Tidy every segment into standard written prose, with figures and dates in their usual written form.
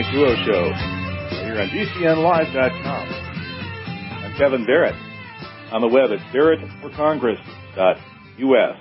Night Duo Show here on GCNlive.com. I'm Kevin Barrett. On the web at barrettforcongress.us.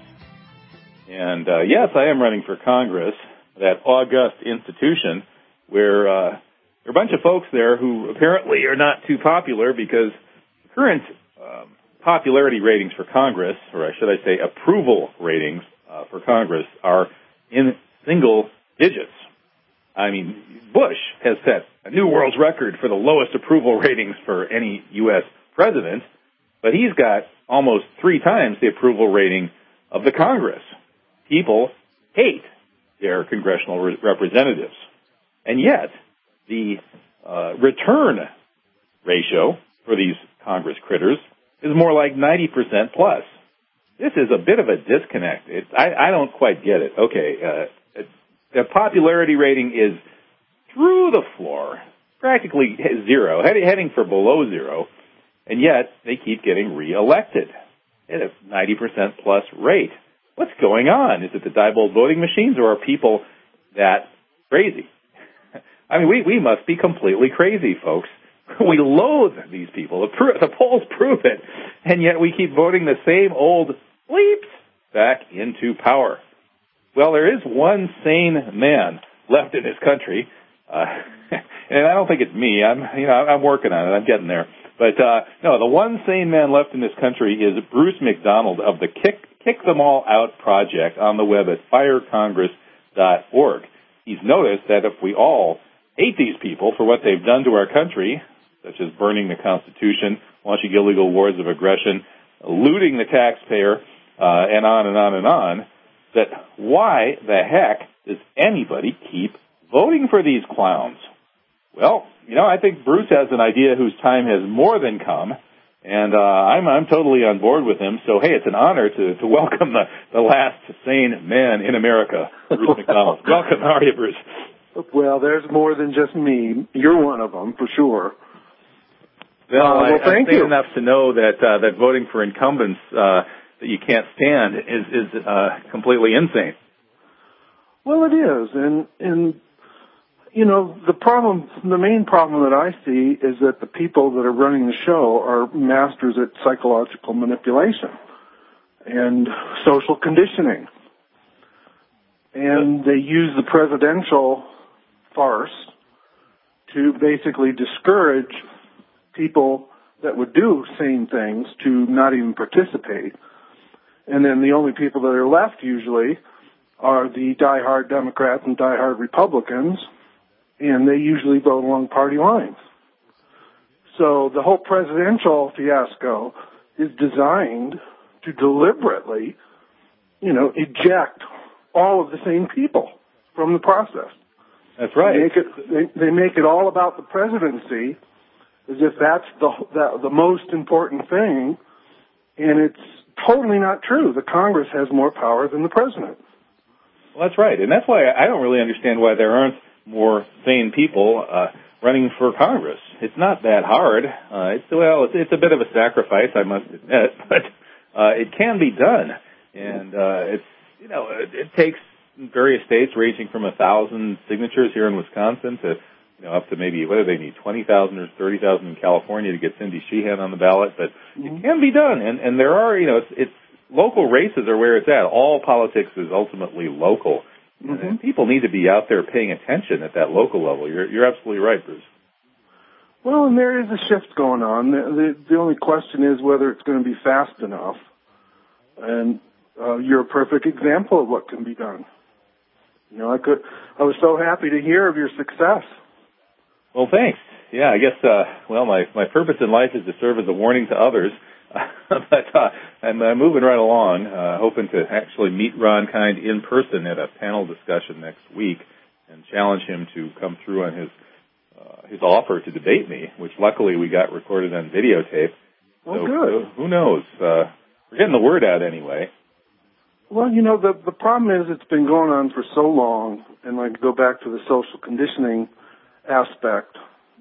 And yes, I am running for Congress, that august institution where there are a bunch of folks there who apparently are not too popular because current popularity ratings for Congress, or should I say approval ratings for Congress, are in single digits. I mean, Bush has set a new world's record for the lowest approval ratings for any U.S. president, but he's got almost 3 times the approval rating of the Congress. People hate their congressional representatives. And yet, the return ratio for these Congress critters is more like 90% plus. This is a bit of a disconnect. I don't quite get it. Okay, the popularity rating is through the floor, practically zero, heading for below zero, and yet they keep getting reelected at a 90% plus rate. What's going on? Is it the Diebold voting machines, or are people that crazy? I mean, we must be completely crazy, folks. We loathe these people. The polls prove it, and yet we keep voting the same old bleeps back into power. Well, there is one sane man left in this country, and I don't think it's me. I'm working on it. I'm getting there. But no, the one sane man left in this country is Bruce McDonald of the Kick Them All Out project on the web at firecongress.org. He's noticed that if we all hate these people for what they've done to our country, such as burning the Constitution, launching illegal wars of aggression, looting the taxpayer, and on and on and on, that why the heck does anybody keep voting for these clowns? Well, I think Bruce has an idea whose time has more than come, and I'm totally on board with him. So, hey, it's an honor to welcome the last sane man in America, Bruce McDonald. Welcome. How are you, Bruce? Well, there's more than just me. You're one of them, for sure. Well, thank you. I'm enough to know that voting for incumbents that you can't stand is completely insane. Well, it is, and the main problem that I see is that the people that are running the show are masters at psychological manipulation and social conditioning. And they use the presidential farce to basically discourage people that would do sane things to not even participate. And then the only people that are left usually are the diehard Democrats and diehard Republicans, and they usually vote along party lines. So the whole presidential fiasco is designed to deliberately, eject all of the same people from the process. That's right. They make it all about the presidency as if that's the most important thing, and it's totally not true. The Congress has more power than the president. Well, that's right, and that's why I don't really understand why there aren't more sane people running for Congress. It's not that hard. It's a bit of a sacrifice, I must admit, but it can be done, and it takes various states ranging from 1,000 signatures here in Wisconsin to up to maybe, what do they need, 20,000 or 30,000 in California to get Cindy Sheehan on the ballot, but it can be done, and there are, it's local races are where it's at. All politics is ultimately local. Mm-hmm. And people need to be out there paying attention at that local level. You're absolutely right, Bruce. Well, and there is a shift going on. The only question is whether it's going to be fast enough. And you're a perfect example of what can be done. I was so happy to hear of your success. Well, thanks. Yeah, I guess, my purpose in life is to serve as a warning to others. But I'm moving right along, hoping to actually meet Ron Kind in person at a panel discussion next week and challenge him to come through on his offer to debate me, which luckily we got recorded on videotape. Oh, so, good. Who knows? We're getting the word out anyway. Well, the problem is it's been going on for so long, and I go back to the social conditioning aspect.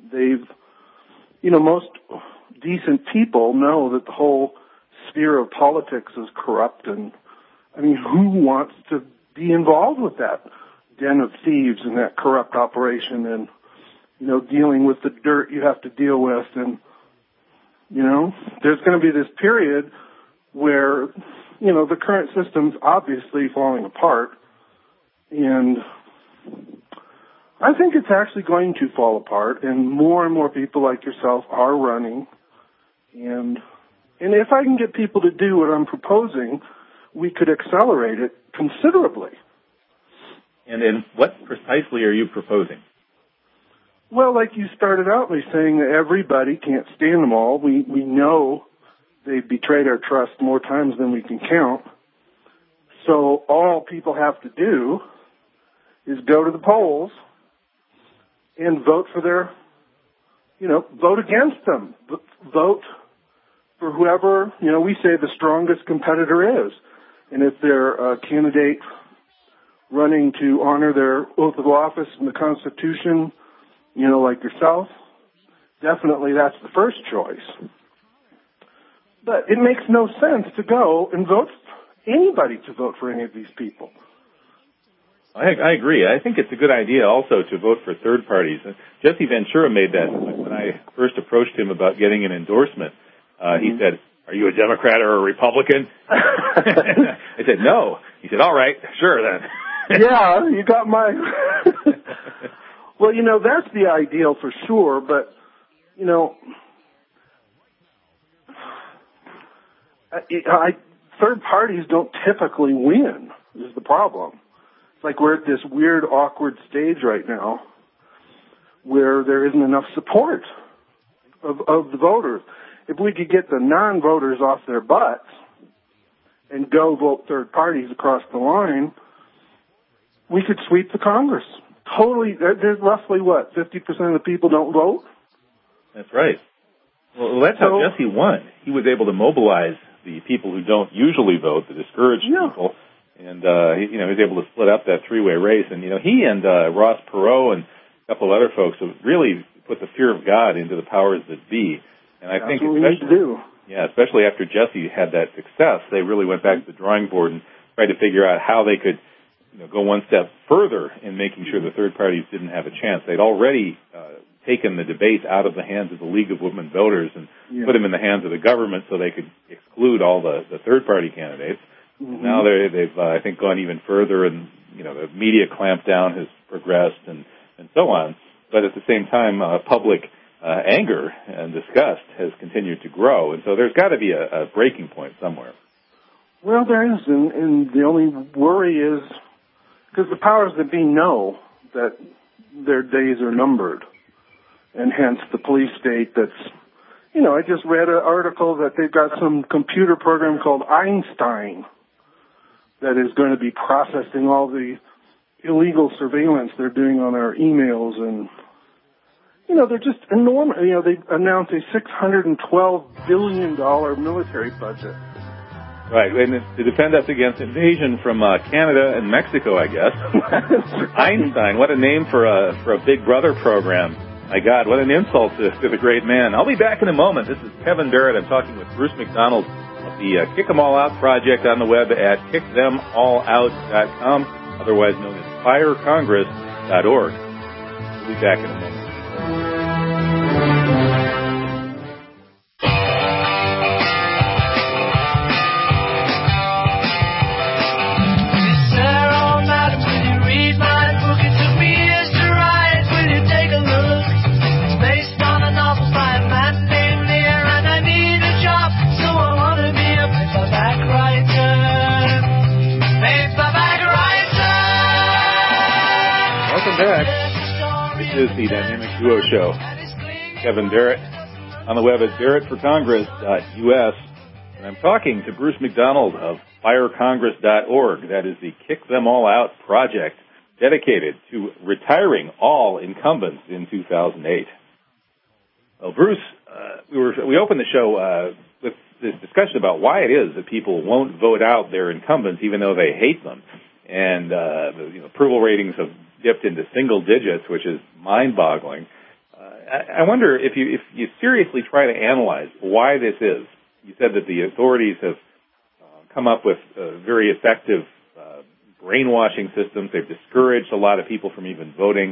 Most decent people know that the whole sphere of politics is corrupt, and who wants to be involved with that den of thieves and that corrupt operation? And dealing with the dirt you have to deal with. And, there's going to be this period where, the current system's obviously falling apart. And I think it's actually going to fall apart, and more people like yourself are running. And if I can get people to do what I'm proposing, we could accelerate it considerably. And what precisely are you proposing? Well, like you started out by saying that everybody can't stand them all. We know they've betrayed our trust more times than we can count. So all people have to do is go to the polls and vote for their, vote against them. Vote for whoever, we say the strongest competitor is. And if they're a candidate running to honor their oath of office and the Constitution, like yourself, definitely that's the first choice. But it makes no sense to go and vote anybody to vote for any of these people. I agree. I think it's a good idea also to vote for third parties. Jesse Ventura made that when I first approached him about getting an endorsement. He said, "Are you a Democrat or a Republican?" I said, "No." He said, "All right, sure then." Yeah, you got my... Well, that's the ideal for sure, but, third parties don't typically win, is the problem. It's like we're at this weird, awkward stage right now where there isn't enough support of the voters. If we could get the non-voters off their butts and go vote third parties across the line, we could sweep the Congress. Totally, there's roughly, 50% of the people don't vote? That's right. Well, that's how Jesse won. He was able to mobilize the people who don't usually vote, the discouraged people, and, he was able to split up that three-way race. And, he and Ross Perot and a couple of other folks have really put the fear of God into the powers that be. And I think what we need to do. Yeah, especially after Jesse had that success, they really went back to the drawing board and tried to figure out how they could go one step further in making sure the third parties didn't have a chance. They'd already taken the debate out of the hands of the League of Women Voters and put them in the hands of the government so they could exclude all the third-party candidates. Mm-hmm. Now they've I think, gone even further, and the media clampdown has progressed and so on. But at the same time, public anger and disgust has continued to grow, and so there's got to be a breaking point somewhere. Well, there is, and the only worry is because the powers that be know that their days are numbered, and hence the police state that's, I just read an article that they've got some computer program called Einstein that is going to be processing all the illegal surveillance they're doing on our emails, and, they're just enormous. They announced a $612 billion military budget. Right, and to defend us against invasion from Canada and Mexico, I guess. Einstein, what a name for a Big Brother program. My God, what an insult to the great man. I'll be back in a moment. This is Kevin Barrett. I'm talking with Bruce McDonald of the Kick 'Em All Out project on the web at kickthemallout.com, otherwise known as firecongress.org. We'll be back in a moment. This is the Dynamic Duo Show. Kevin Barrett on the web at barrettforcongress.us. And I'm talking to Bruce McDonald of firecongress.org. That is the Kick Them All Out project dedicated to retiring all incumbents in 2008. Well, Bruce, we opened the show with this discussion about why it is that people won't vote out their incumbents even though they hate them. And the approval ratings have dipped into single digits, which is mind-boggling. I wonder if you seriously try to analyze why this is. You said that the authorities have come up with very effective brainwashing systems. They've discouraged a lot of people from even voting, and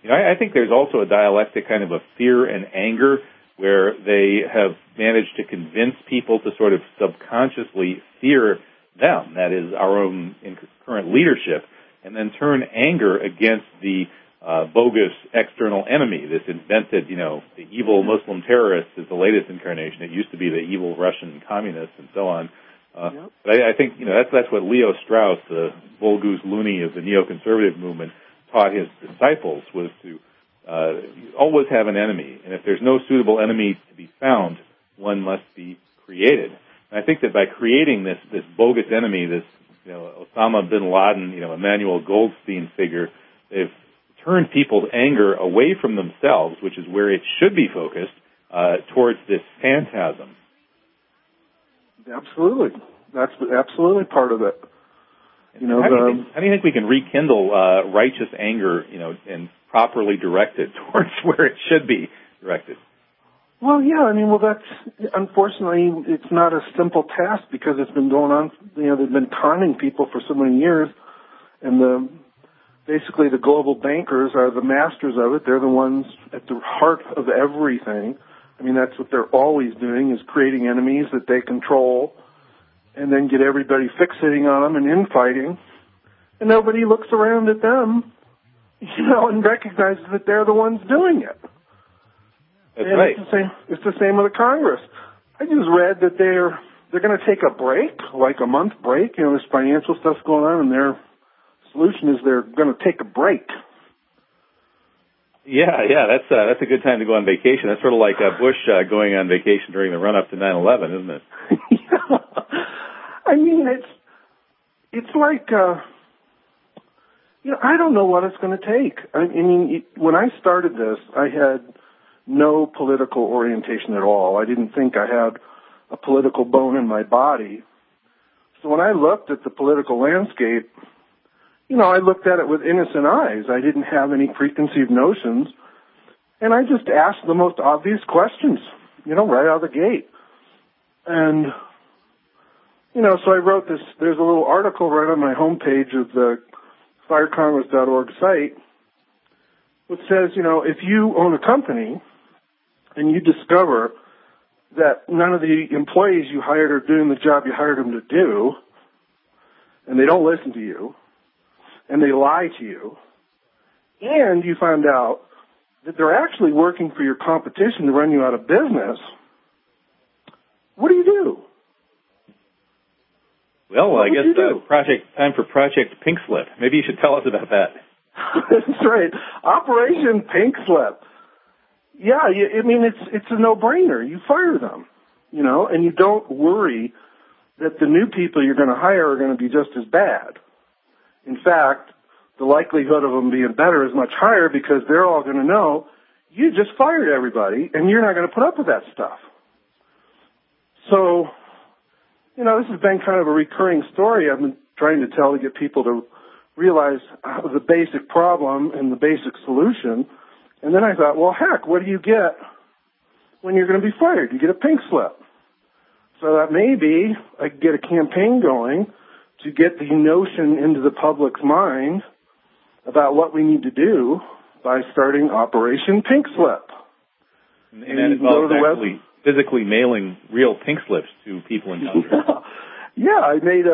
I think there's also a dialectic kind of a fear and anger where they have managed to convince people to sort of subconsciously fear them, that is, our own current leadership, and then turn anger against the bogus external enemy, this invented, the evil Muslim terrorist is the latest incarnation. It used to be the evil Russian communists and so on. But I think, that's what Leo Strauss, the bull goose loony of the neoconservative movement, taught his disciples, was to always have an enemy. And if there's no suitable enemy to be found, one must be created. And I think that by creating this bogus enemy, this Osama bin Laden, Emmanuel Goldstein figure, they've turned people's anger away from themselves, which is where it should be focused, towards this phantasm. Absolutely. That's absolutely part of it. How do you think we can rekindle righteous anger, and properly direct it towards where it should be directed? Well, yeah, that's, unfortunately, it's not a simple task because it's been going on, they've been conning people for so many years, and basically the global bankers are the masters of it. They're the ones at the heart of everything. That's what they're always doing, is creating enemies that they control and then get everybody fixating on them and infighting. And nobody looks around at them, and recognizes that they're the ones doing it. That's right. It's the same with the Congress. I just read that they're going to take a break, like a month break. This financial stuff's going on, and their solution is they're going to take a break. Yeah, that's a good time to go on vacation. That's sort of like Bush going on vacation during the run-up to 9/11, isn't it? Yeah. It's like, I don't know what it's going to take. When I started this, I had no political orientation at all. I didn't think I had a political bone in my body. So when I looked at the political landscape, I looked at it with innocent eyes. I didn't have any preconceived notions. And I just asked the most obvious questions, right out of the gate. And, so I wrote this. There's a little article right on my homepage of the firecongress.org site, which says, if you own a company and you discover that none of the employees you hired are doing the job you hired them to do, and they don't listen to you, and they lie to you, and you find out that they're actually working for your competition to run you out of business, what do you do? Well, I guess time for Project Pink Slip. Maybe you should tell us about that. That's right. Operation Pink Slip. Yeah, it's a no-brainer. You fire them, and you don't worry that the new people you're going to hire are going to be just as bad. In fact, the likelihood of them being better is much higher because they're all going to know you just fired everybody and you're not going to put up with that stuff. So, this has been kind of a recurring story I've been trying to tell to get people to realize the basic problem and the basic solution. And then I thought, well, heck, what do you get when you're going to be fired? You get a pink slip. So that maybe I could get a campaign going to get the notion into the public's mind about what we need to do by starting Operation Pink Slip. And that involves actually physically mailing real pink slips to people in Congress. Yeah, I made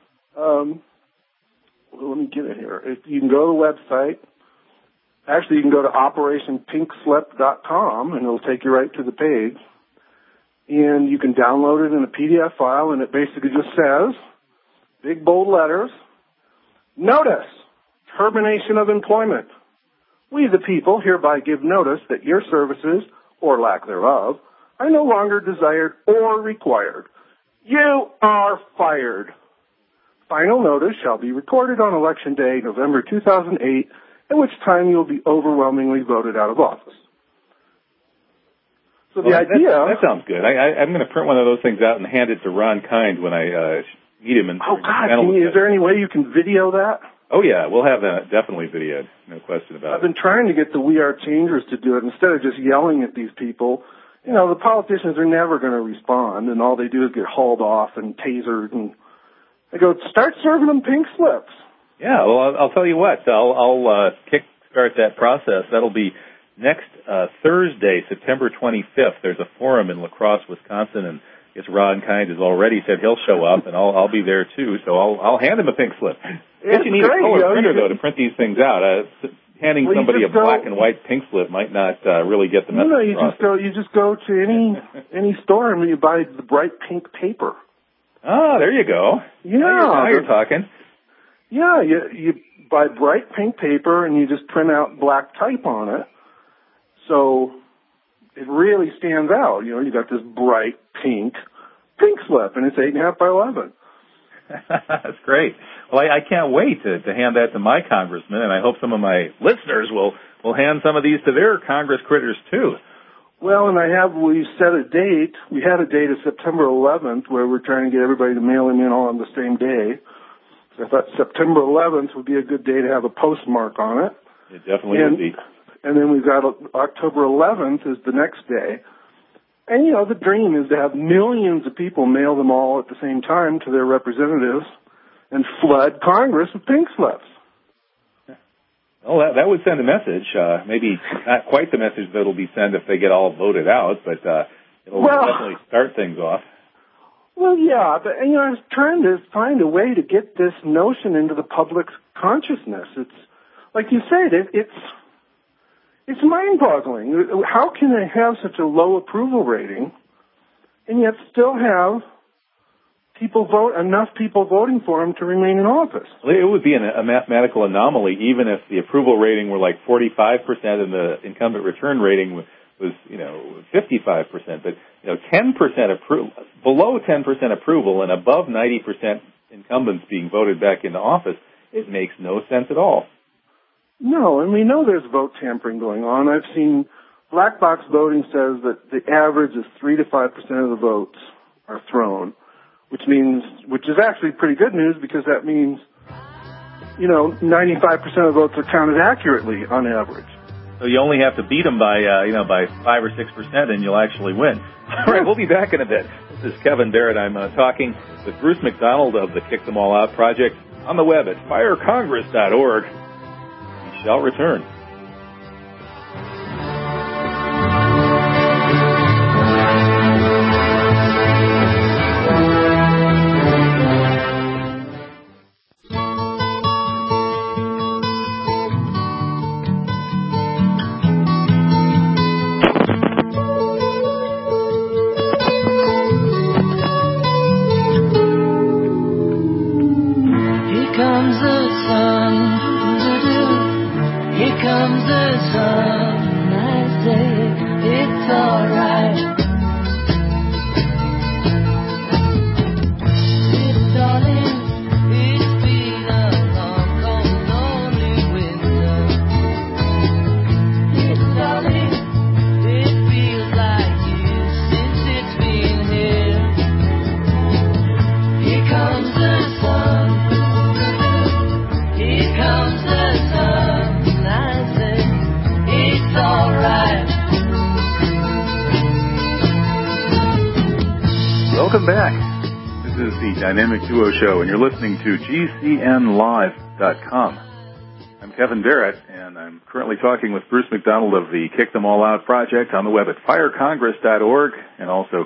let me get it here. You can go to the website. Actually, you can go to operationpinkslip.com, and it'll take you right to the page. And you can download it in a PDF file, and it basically just says, big bold letters, notice, termination of employment. We, the people, hereby give notice that your services, or lack thereof, are no longer desired or required. You are fired. Final notice shall be recorded on Election Day, November 2008, at which time you will be overwhelmingly voted out of office. So the idea... That sounds good. I'm going to print one of those things out and hand it to Ron Kind when I meet him. Oh, God, is there any way you can video that? Oh, yeah, we'll have that definitely videoed. No question about it. I've been trying to get the We Are Changers to do it instead of just yelling at these people. The politicians are never going to respond, and all they do is get hauled off and tasered. And I go, start serving them pink slips. Yeah, well, I'll tell you what. I'll start that process. That'll be next Thursday, September 25th. There's a forum in La Crosse, Wisconsin, and I guess Ron Kind has already said he'll show up, and I'll be there too. So I'll hand him a pink slip. You need a color printer though to print these things out. Handing somebody a black and white pink slip might not really get the message across. You just go to any store and you buy the bright pink paper. Ah, there you go. Yeah, now you're talking. Yeah, you buy bright pink paper and you just print out black type on it, so it really stands out. You got this bright pink slip, and it's 8.5 by 11. That's great. Well, I can't wait to hand that to my congressman, and I hope some of my listeners will hand some of these to their Congress critters too. Well, and we set a date. We had a date of September 11th where we're trying to get everybody to mail them in all on the same day. So I thought September 11th would be a good day to have a postmark on it. It definitely would be. And then we've got October 11th is the next day. And, the dream is to have millions of people mail them all at the same time to their representatives and flood Congress with pink slips. Well, that would send a message. Maybe not quite the message that will be sent if they get all voted out, but it'll definitely start things off. Well, yeah, but I was trying to find a way to get this notion into the public's consciousness. It's like you said, it's mind-boggling. How can they have such a low approval rating and yet still have enough people voting for him to remain in office? Well, it would be a mathematical anomaly, even if the approval rating were like 45% and the incumbent return rating was 55%. But 10% below 10% approval and above 90% incumbents being voted back into office, it makes no sense at all. No, and we know there's vote tampering going on. I've seen black box voting says that the average is 3 to 5% of the votes are thrown, which is actually pretty good news because that means, 95% of votes are counted accurately on average. So you only have to beat them by 5 or 6% and you'll actually win. All right, we'll be back in a bit. This is Kevin Barrett. I'm talking with Bruce McDonald of the Kick Them All Out Project on the web at firecongress.org. We shall return. Welcome back. This is the Dynamic Duo Show, and you're listening to GCNlive.com. I'm Kevin Barrett, and I'm currently talking with Bruce McDonald of the Kick Them All Out Project on the web at firecongress.org and also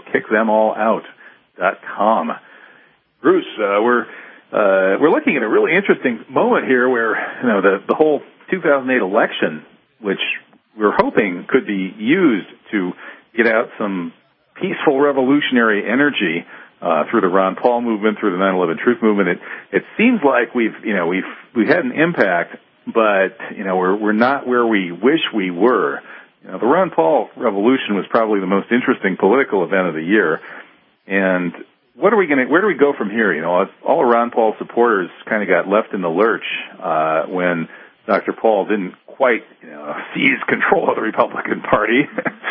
kickthemallout.com. Bruce, we're looking at a really interesting moment here where the whole 2008 election, which we're hoping could be used to get out some peaceful revolutionary energy through the Ron Paul movement, through the 9/11 Truth movement. It seems like we've had an impact, but we're not where we wish we were. The Ron Paul revolution was probably the most interesting political event of the year. And where do we go from here? All Ron Paul supporters kind of got left in the lurch when Dr. Paul didn't quite seize control of the Republican Party.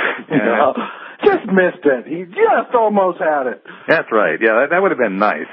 Just missed it. He just almost had it. That's right. Yeah, that would have been nice.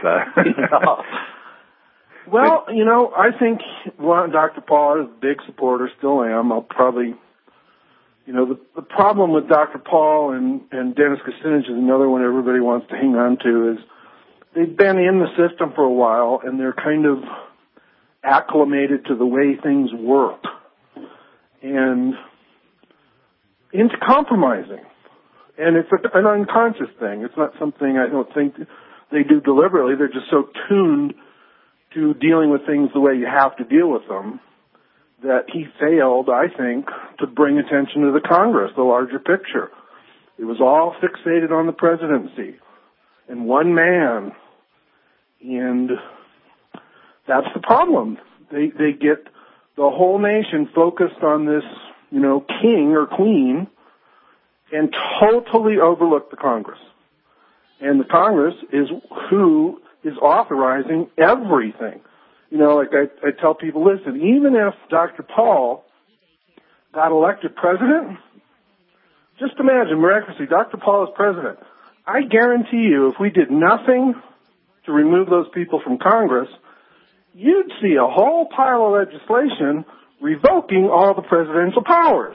Well, I think Dr. Paul is a big supporter, still am. I'll probably, the problem with Dr. Paul and Dennis Kucinich is another one everybody wants to hang on to is they've been in the system for a while and they're kind of acclimated to the way things work. and into compromising. And it's an unconscious thing. It's not something I don't think they do deliberately. They're just so tuned to dealing with things the way you have to deal with them that he failed, I think, to bring attention to the Congress, the larger picture. It was all fixated on the presidency and one man. And that's the problem. They get the whole nation focused on this, king or queen, and totally overlook the Congress. And the Congress is who is authorizing everything. Like I tell people, listen, even if Dr. Paul got elected president, just imagine, miraculously, Dr. Paul is president. I guarantee you, if we did nothing to remove those people from Congress, you'd see a whole pile of legislation revoking all the presidential powers.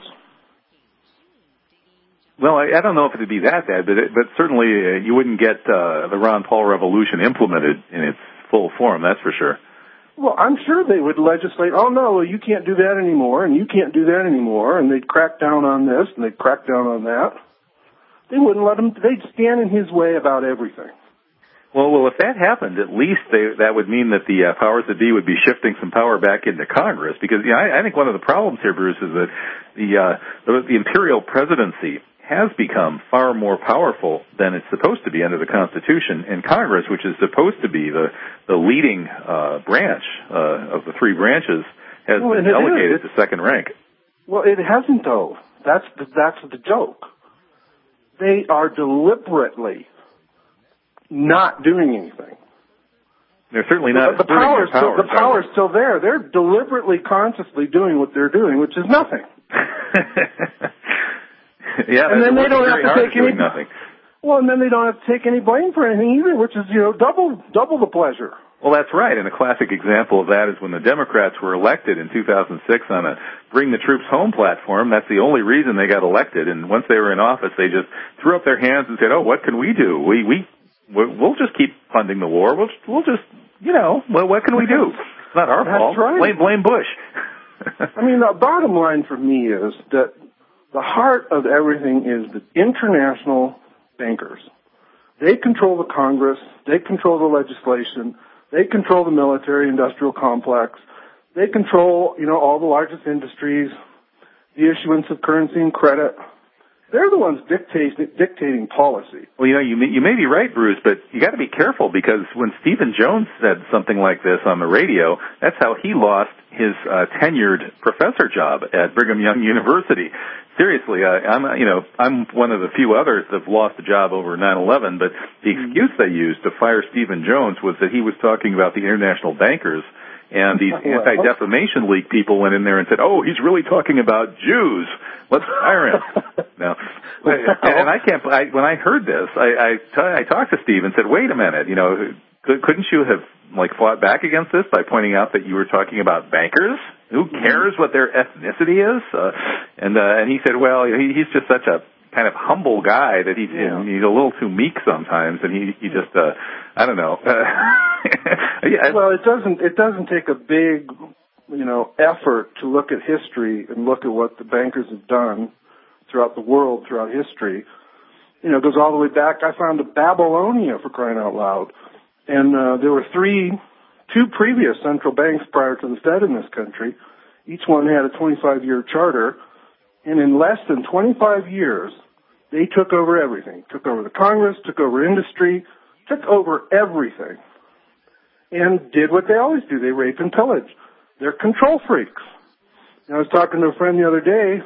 Well, I don't know if it would be that bad, but certainly you wouldn't get the Ron Paul revolution implemented in its full form, that's for sure. Well, I'm sure they would legislate, oh, no, you can't do that anymore, and you can't do that anymore, and they'd crack down on this, and they'd crack down on that. They wouldn't let him, they'd stand in his way about everything. Well, if that happened, at least that would mean that the powers that be would be shifting some power back into Congress, because I think one of the problems here, Bruce, is that the imperial presidency has become far more powerful than it's supposed to be under the Constitution, and Congress, which is supposed to be the leading branch of the three branches, has been delegated to second rank. Well, it hasn't, though. That's the joke. They are deliberately not doing anything. They're certainly not. The power's still there. They're deliberately, consciously doing what they're doing, which is nothing. Yeah, and then they don't have to take any. Nothing. Well, and then they don't have to take any blame for anything either, which is double the pleasure. Well, that's right, and a classic example of that is when the Democrats were elected in 2006 on a Bring the Troops Home platform. That's the only reason they got elected, and once they were in office, they just threw up their hands and said, "Oh, what can we do? We'll just keep funding the war. We'll just, what can we do? It's not our fault. Right. Blame Bush." I mean, the bottom line for me is that the heart of everything is the international bankers. They control the Congress. They control the legislation. They control the military-industrial complex. They control, all the largest industries, the issuance of currency and credit. They're the ones dictating policy. Well, you may be right, Bruce, but you got to be careful, because when Stephen Jones said something like this on the radio, that's how he lost his tenured professor job at Brigham Young University. Seriously, I'm one of the few others that have lost a job over 9/11, but the excuse they used to fire Stephen Jones was that he was talking about the international bankers. And these anti-defamation league people went in there and said, "Oh, he's really talking about Jews. Let's fire him." Now, and when I heard this, I talked to Steve and said, "Wait a minute, couldn't you have fought back against this by pointing out that you were talking about bankers? Who cares what their ethnicity is?" And he said, "Well, he's just such a kind of humble guy that he's a little too meek sometimes, and he just I don't know." Well, it doesn't take a big effort to look at history and look at what the bankers have done throughout the world, throughout history. It goes all the way back. I found Babylonia, for crying out loud, and there were two previous central banks prior to the Fed in this country. Each one had a 25-year charter. And in less than 25 years, they took over everything. Took over the Congress, took over industry, took over everything. And did what they always do. They rape and pillage. They're control freaks. I was talking to a friend the other day.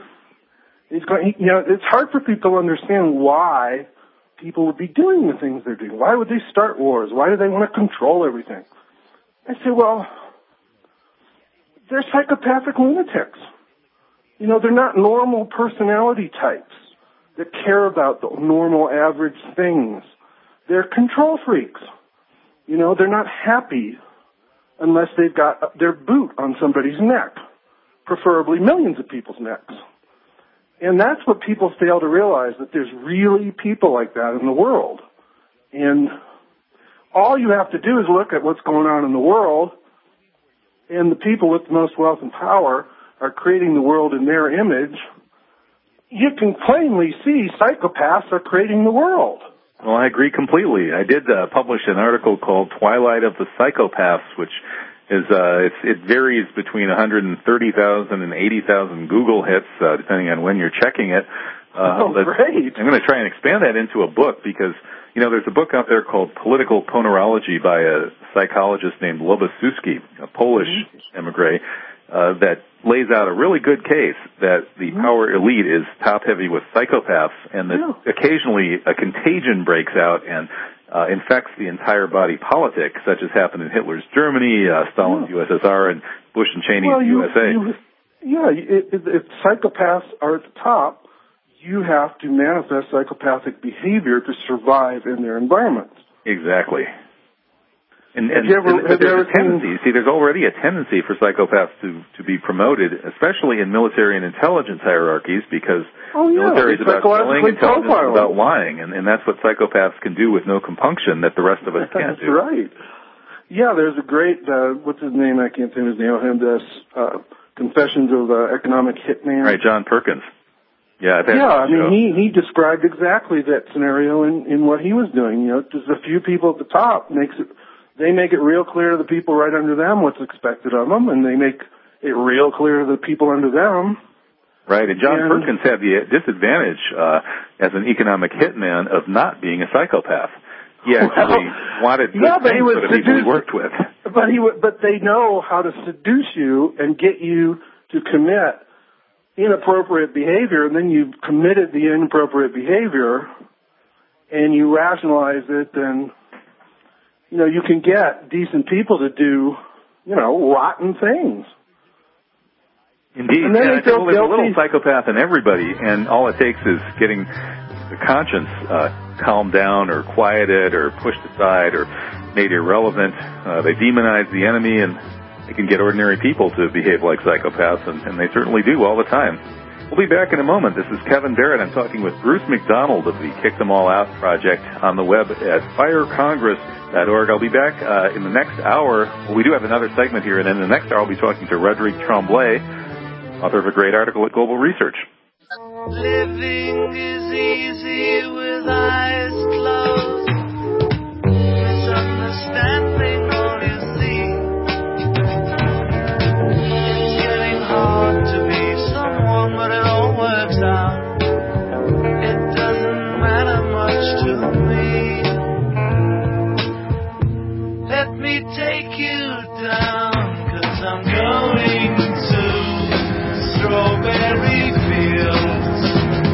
It's hard for people to understand why people would be doing the things they're doing. Why would they start wars? Why do they want to control everything? I say, well, they're psychopathic lunatics. They're not normal personality types that care about the normal average things. They're control freaks. They're not happy unless they've got their boot on somebody's neck, preferably millions of people's necks. And that's what people fail to realize, that there's really people like that in the world. And all you have to do is look at what's going on in the world, and the people with the most wealth and power are creating the world in their image, you can plainly see psychopaths are creating the world. Well, I agree completely. I did publish an article called Twilight of the Psychopaths, which is it varies between 130,000 and 80,000 Google hits, depending on when you're checking it. Great. I'm going to try and expand that into a book because, there's a book out there called Political Ponerology by a psychologist named Lobasuski, a Polish emigre, that lays out a really good case that the power elite is top-heavy with psychopaths, and that occasionally a contagion breaks out and infects the entire body politic, such as happened in Hitler's Germany, Stalin's USSR, and Bush and Cheney's USA. If psychopaths are at the top, you have to manifest psychopathic behavior to survive in their environments. There's already a tendency for psychopaths to be promoted, especially in military and intelligence hierarchies, because military is about killing, intelligence is about lying, and that's what psychopaths can do with no compunction that the rest of us can't do. That's right. Yeah, there's a great, what's his name? I can't think of his name. Confessions of Economic Hitman. Right, John Perkins. He described exactly that scenario in what he was doing. Just a few people at the top they make it real clear to the people right under them what's expected of them, and they make it real clear to the people under them. Right, and John Perkins had the disadvantage as an economic hitman of not being a psychopath. He actually wanted good things for the people he worked with. But they know how to seduce you and get you to commit inappropriate behavior, and then you've committed the inappropriate behavior, and you rationalize it, and you can get decent people to do rotten things. Indeed, there's a little psychopath in everybody, and all it takes is getting the conscience calmed down or quieted or pushed aside or made irrelevant. They demonize the enemy, and they can get ordinary people to behave like psychopaths, and they certainly do all the time. We'll be back in a moment. This is Kevin Barrett. I'm talking with Bruce McDonald of the Kick Them All Out project on the web at firecongress.org. I'll be back in the next hour. Well, we do have another segment here, and in the next hour I'll be talking to Roderick Tremblay, author of a great article at Global Research. Living is easy with eyes closed. Misunderstanding all you see. It's getting hard to be someone, but it all works out. It doesn't matter much to me. Let me take you down, 'cause I'm going to strawberry fields.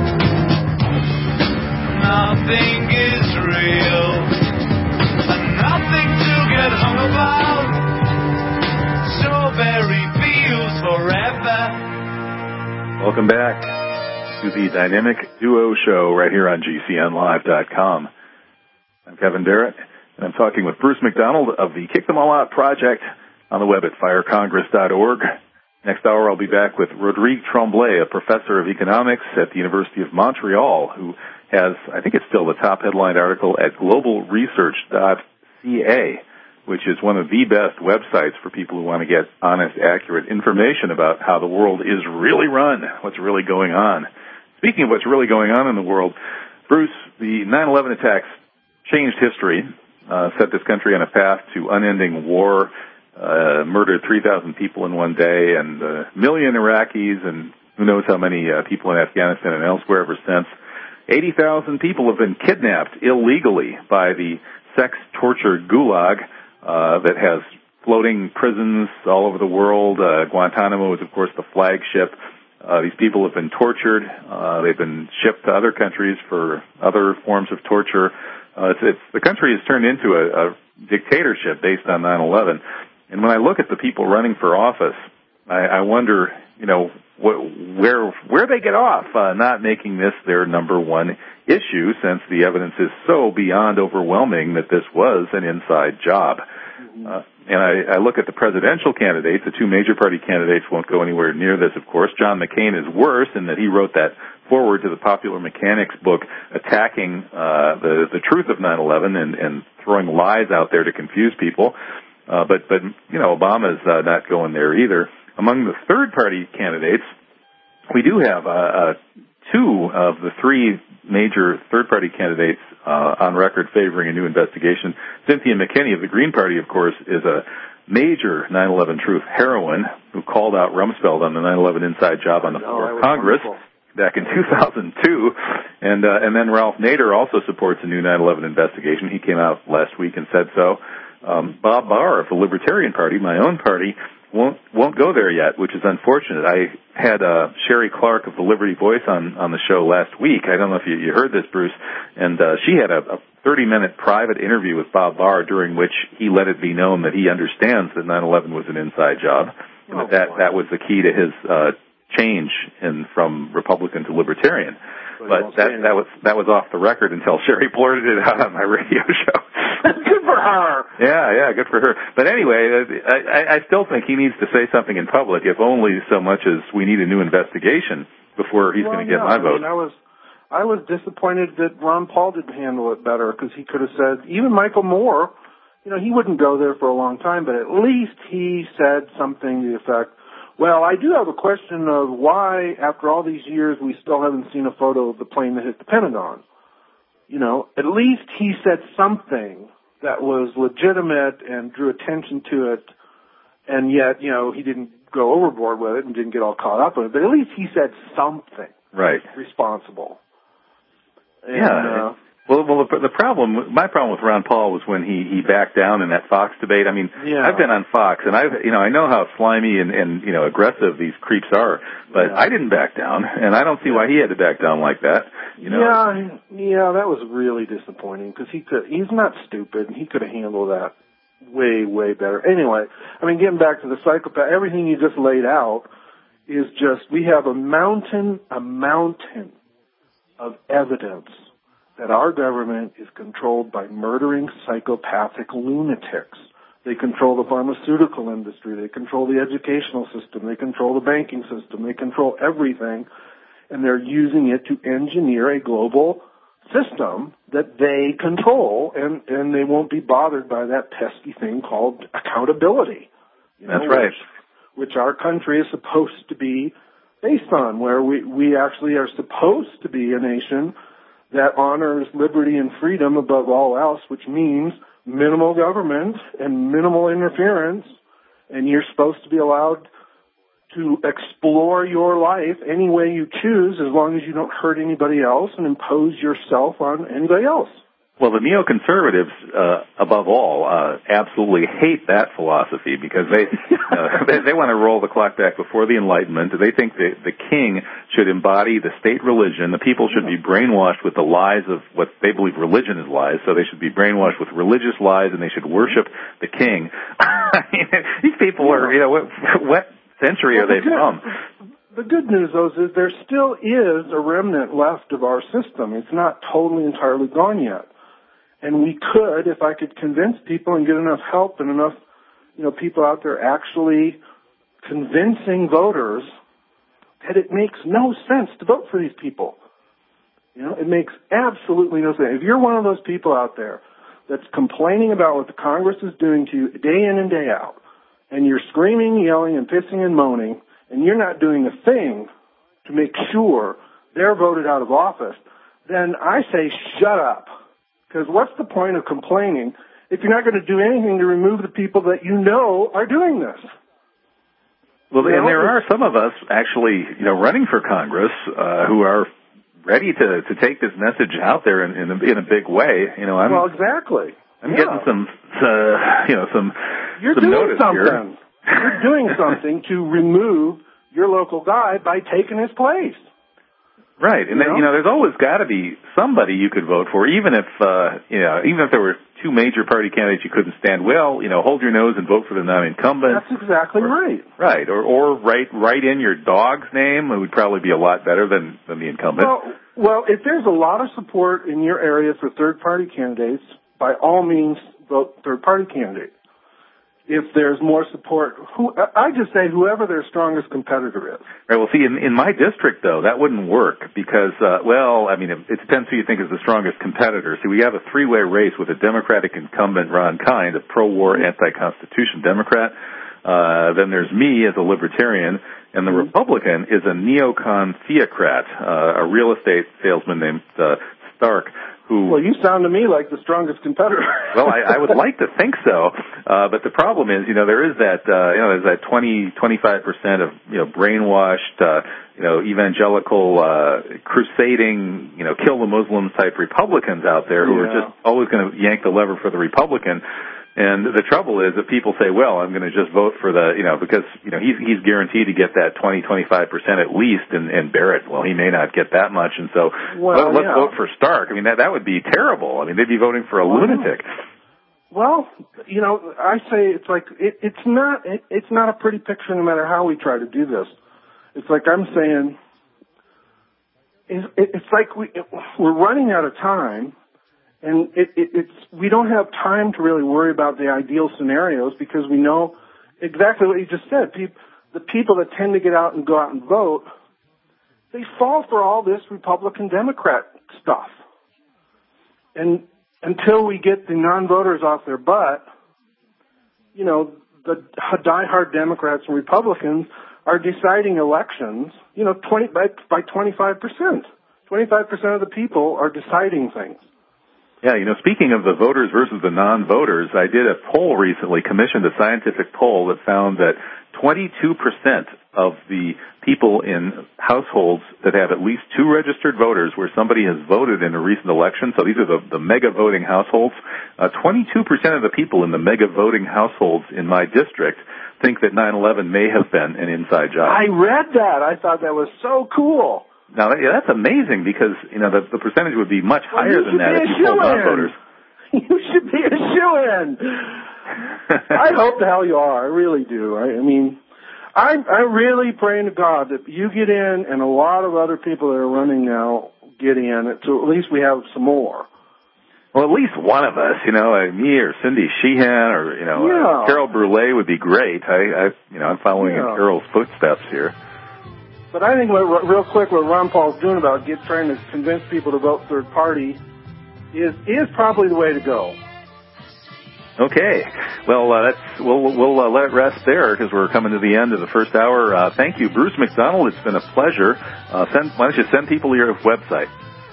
Nothing is real, and nothing to get hung about. Strawberry fields forever. Welcome back to the Dynamic Duo Show right here on GCNlive.com. I'm Kevin Barrett, and I'm talking with Bruce McDonald of the Kick Them All Out project on the web at firecongress.org. Next hour, I'll be back with Roderick Tremblay, a professor of economics at the University of Montreal, who has, I think it's still the top headline article at globalresearch.ca, which is one of the best websites for people who want to get honest, accurate information about how the world is really run, what's really going on. Speaking of what's really going on in the world, Bruce, the 9/11 attacks changed history, set this country on a path to unending war, murdered 3,000 people in one day, and a million Iraqis, and who knows how many people in Afghanistan and elsewhere ever since. 80,000 people have been kidnapped illegally by the sex torture gulag that has floating prisons all over the world. Guantanamo is, of course, the flagship. These people have been tortured. They've been shipped to other countries for other forms of torture. The country has turned into a dictatorship based on 9/11. And when I look at the people running for office, I wonder, where they get off not making this their number one issue, since the evidence is so beyond overwhelming that this was an inside job. And I look at the presidential candidates. The two major party candidates won't go anywhere near this, of course. John McCain is worse in that he wrote that forward to the Popular Mechanics book attacking the truth of 9/11 and throwing lies out there to confuse people. But Obama's not going there either. among the third-party candidates, we do have two of the three major third-party candidates on record favoring a new investigation. Cynthia McKinney of the Green Party, of course, is a major 9/11 truth heroine who called out Rumsfeld on the 9/11 inside job on the floor of Congress back in 2002. And then Ralph Nader also supports a new 9/11 investigation. He came out last week and said so. Bob Barr of the Libertarian Party, my own party, won't go there yet, which is unfortunate. I had Sherry Clark of the Liberty Voice on the show last week. I don't know if you heard this, Bruce. And she had a 30-minute private interview with Bob Barr during which he let it be known that he understands that 9/11 was an inside job. And that was the key to his change from Republican to Libertarian. But that was off the record until Sherry blurted it out on my radio show. Good for her. Yeah, good for her. But anyway, I still think he needs to say something in public, if only so much as we need a new investigation before he's going to get my vote. I was disappointed that Ron Paul didn't handle it better, because he could have said, even Michael Moore, he wouldn't go there for a long time, but at least he said something to the effect, well, I do have a question of why, after all these years, we still haven't seen a photo of the plane that hit the Pentagon. At least he said something that was legitimate and drew attention to it, and yet, he didn't go overboard with it and didn't get all caught up in it, but at least he said something responsible. And, Well, my problem with Ron Paul was when he backed down in that Fox debate. I mean, I've been on Fox, and I know how slimy and aggressive these creeps are, but I didn't back down, and I don't see why he had to back down like that. Yeah, that was really disappointing, because he's not stupid, and he could have handled that way, way better. Anyway, getting back to the psychopath, everything you just laid out is just, we have a mountain of evidence that our government is controlled by murdering psychopathic lunatics. They control the pharmaceutical industry. They control the educational system. They control the banking system. They control everything, and they're using it to engineer a global system that they control, and they won't be bothered by that pesky thing called accountability. That's right. Which our country is supposed to be based on, where we actually are supposed to be a nation that honors liberty and freedom above all else, which means minimal government and minimal interference, and you're supposed to be allowed to explore your life any way you choose, as long as you don't hurt anybody else and impose yourself on anybody else. Well, the neoconservatives, above all, absolutely hate that philosophy, because they want to roll the clock back before the Enlightenment. They think the king should embody the state religion. The people should be brainwashed with the lies of what they believe religion is lies, so they should be brainwashed with religious lies, and they should worship the king. These people are, what century are they from? The good news, though, is there still is a remnant left of our system. It's not totally entirely gone yet. And we could, if I could convince people and get enough help and enough, people out there actually convincing voters that it makes no sense to vote for these people. It makes absolutely no sense. If you're one of those people out there that's complaining about what the Congress is doing to you day in and day out, and you're screaming, yelling, and pissing and moaning, and you're not doing a thing to make sure they're voted out of office, then I say shut up. Because what's the point of complaining if you're not going to do anything to remove the people that are doing this? Well, and there are some of us actually, running for Congress who are ready to take this message out there in a big way. Exactly. I'm getting some You're some doing notice something. here. You're doing something to remove your local guy by taking his place. Right, and then, there's always got to be somebody you could vote for, even if there were two major party candidates you couldn't stand. Well, hold your nose and vote for the non-incumbent. That's exactly right. Right, or write in your dog's name. It would probably be a lot better than the incumbent. Well, if there's a lot of support in your area for third-party candidates, by all means, vote third-party candidate. If there's more support, I just say whoever their strongest competitor is. Right. Well, see, in my district, though, that wouldn't work because, it depends who you think is the strongest competitor. See, we have a three-way race with a Democratic incumbent, Ron Kind, a pro-war, anti-Constitution Democrat, Then there's me as a libertarian, and the Republican is a neocon theocrat, a real estate salesman named Stark, who... Well, you sound to me like the strongest competitor. Well, I would like to think so, but the problem is, there is that, there's that 25% of, brainwashed, evangelical, crusading, kill the Muslims type Republicans out there who are just always going to yank the lever for the Republican. And the trouble is that people say, well, I'm going to just vote for the, because, he's guaranteed to get that 20-25% at least, and Barrett, well, he may not get that much, and so let's vote for Stark. I mean, that would be terrible. I mean, they'd be voting for a lunatic. Well, I say it's like, it's not a pretty picture no matter how we try to do this. It's like I'm saying, it's like we're running out of time. And we don't have time to really worry about the ideal scenarios because we know exactly what you just said. The people that tend to get out and go out and vote, they fall for all this Republican-Democrat stuff. And until we get the non-voters off their butt, the diehard Democrats and Republicans are deciding elections, by 25%. 25% of the people are deciding things. Yeah, speaking of the voters versus the non-voters, I did a poll recently, commissioned a scientific poll that found that 22% of the people in households that have at least 2 registered voters where somebody has voted in a recent election, so these are the mega voting households, 22% of the people in the mega voting households in my district think that 9/11 may have been an inside job. I read that. I thought that was so cool. Now, that's amazing because, the percentage would be much higher than that if you polled non-voters. You should be a shoo-in. I hope the hell you are. I really do. I'm really praying to God that you get in and a lot of other people that are running now get in, so at least we have some more. Well, at least one of us, me or Cindy Sheehan or, Carol Brule would be great. I'm following in Carol's footsteps here. But I think, real quick, what Ron Paul's doing about trying to convince people to vote third party is probably the way to go. Okay. Well, we'll let it rest there because we're coming to the end of the first hour. Thank you, Bruce McDonald. It's been a pleasure. Why don't you send people to your website?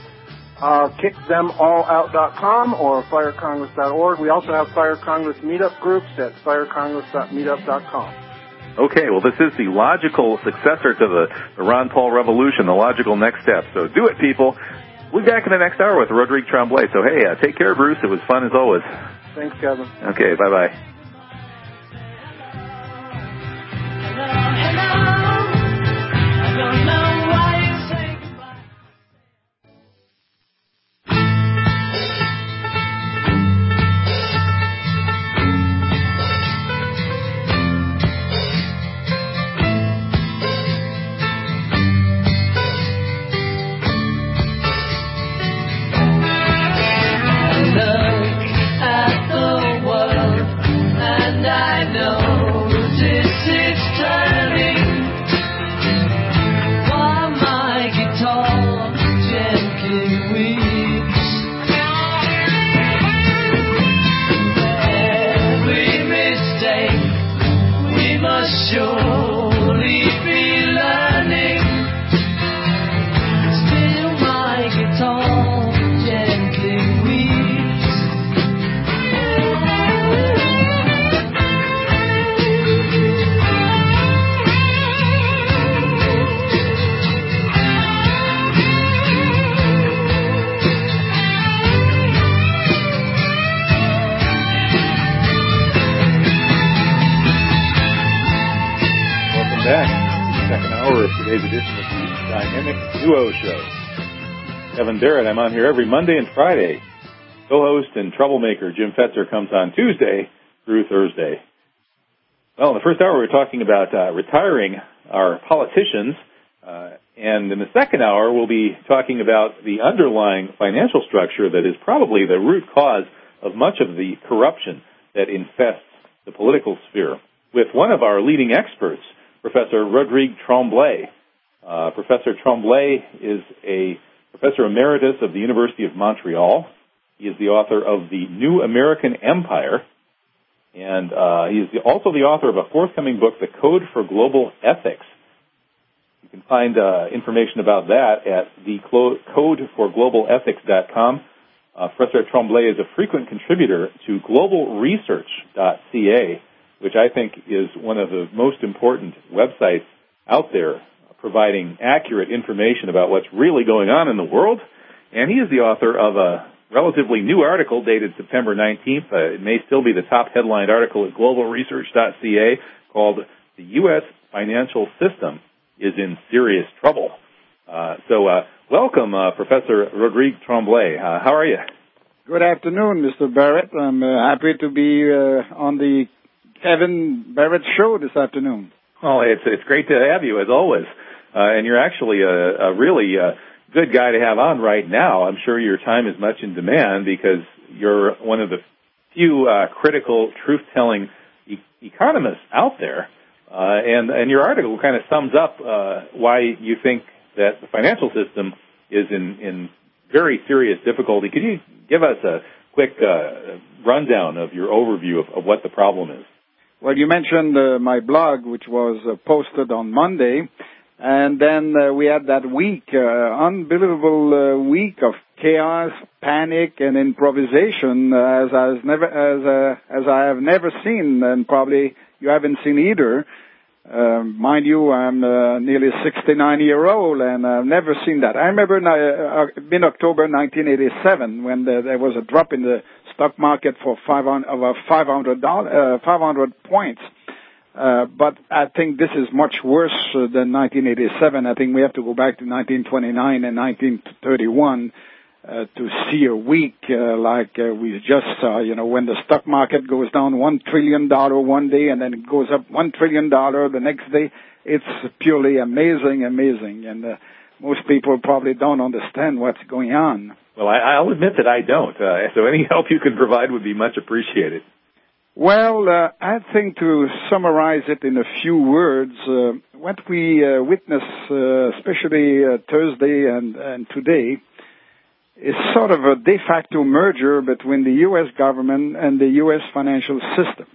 KickThemAllOut.com or FireCongress.org. We also have Fire Congress meetup groups at FireCongress.meetup.com. Okay, well, this is the logical successor to the Ron Paul Revolution, the logical next step. So do it, people. We'll be back in the next hour with Rodrigue Tremblay. So, hey, take care, Bruce. It was fun as always. Thanks, Kevin. Okay, bye-bye. Kevin Barrett. I'm on here every Monday and Friday. Co-host and troublemaker Jim Fetzer comes on Tuesday through Thursday. Well, in the first hour, we were talking about retiring our politicians. And in the second hour, we'll be talking about the underlying financial structure that is probably the root cause of much of the corruption that infests the political sphere with one of our leading experts, Professor Rodrigue Tremblay. Professor Tremblay is a professor emeritus of the University of Montreal. He is the author of The New American Empire, And he's also the author of a forthcoming book, The Code for Global Ethics. You can find information about that at thecodeforglobalethics.com. Professor Tremblay is a frequent contributor to globalresearch.ca, which I think is one of the most important websites out there, providing accurate information about what's really going on in the world. And he is the author of a relatively new article dated September 19th. It may still be the top headlined article at globalresearch.ca called The U.S. Financial System is in Serious Trouble. Welcome, Professor Rodrigue Tremblay. How are you? Good afternoon, Mr. Barrett. I'm happy to be on the Kevin Barrett show this afternoon. Oh, it's great to have you, as always. And you're actually a really good guy to have on right now. I'm sure your time is much in demand because you're one of the few critical, truth-telling economists out there. And your article kind of sums up why you think that the financial system is in very serious difficulty. Could you give us a quick rundown of your overview of what the problem is? Well, you mentioned my blog, which was posted on Monday, and then we had that week, unbelievable week of chaos, panic, and improvisation, as I have never seen, and probably you haven't seen either. Mind you, I'm nearly 69-year-old, and I've never seen that. I remember in October 1987 when there was a drop in the stock market for 500 points. But I think this is much worse than 1987. I think we have to go back to 1929 and 1931 to see a week like we just saw, when the stock market goes down $1 trillion one day and then it goes up $1 trillion the next day. It's purely amazing. And most people probably don't understand what's going on. Well, I'll admit that I don't. So any help you can provide would be much appreciated. Well, I think to summarize it in a few words, what we witnessed, especially Thursday and today, is sort of a de facto merger between the U.S. government and the U.S. financial system.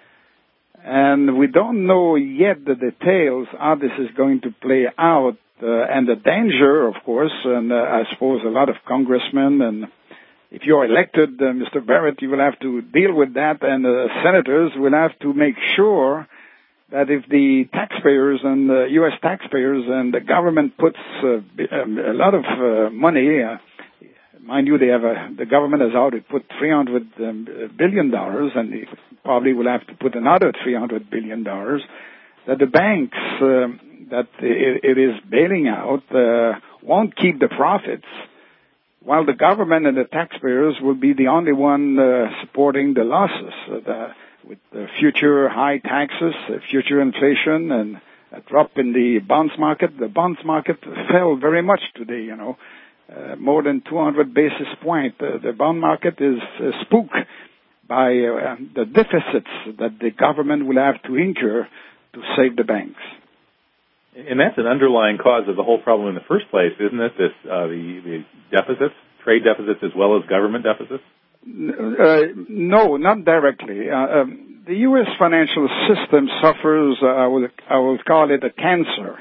And we don't know yet the details, how this is going to play out, and the danger, of course, and I suppose a lot of congressmen, and if you're elected, Mr. Barrett, you will have to deal with that, and senators will have to make sure that if the taxpayers and the U.S. taxpayers and the government puts a lot of money, mind you, the government has already put $300 billion, and they probably will have to put another $300 billion, that the banks that it is bailing out won't keep the profits, while the government and the taxpayers will be the only one supporting the losses with the future high taxes, future inflation, and a drop in the bonds market. The bonds market fell very much today, more than 200 basis points. The bond market is spooked by the deficits that the government will have to incur to save the banks. And that's an underlying cause of the whole problem in the first place, isn't it? The deficits, trade deficits as well as government deficits? No, not directly. The U.S. financial system suffers, I will call it a cancer,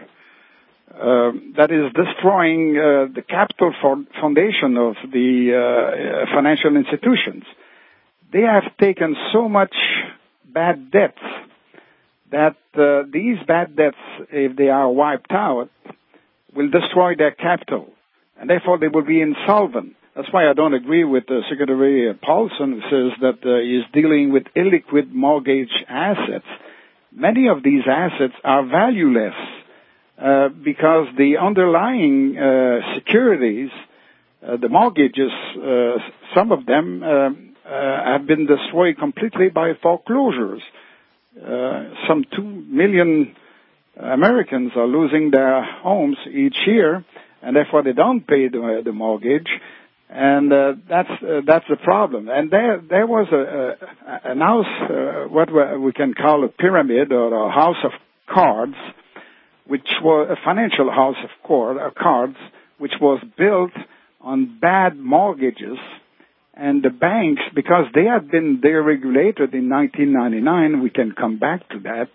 that is destroying the capital foundation of the financial institutions. They have taken so much bad debts that these bad debts, if they are wiped out, will destroy their capital, and therefore they will be insolvent. That's why I don't agree with Secretary Paulson, who says that he's dealing with illiquid mortgage assets. Many of these assets are valueless because the underlying securities, the mortgages, some of them have been destroyed completely by foreclosures. Some 2 million Americans are losing their homes each year, and therefore they don't pay the mortgage, and that's the problem. And there was a house, what we can call a pyramid or a house of cards, which was a financial house of cards, which was built on bad mortgages, And the banks, because they had been deregulated in 1999, we can come back to that,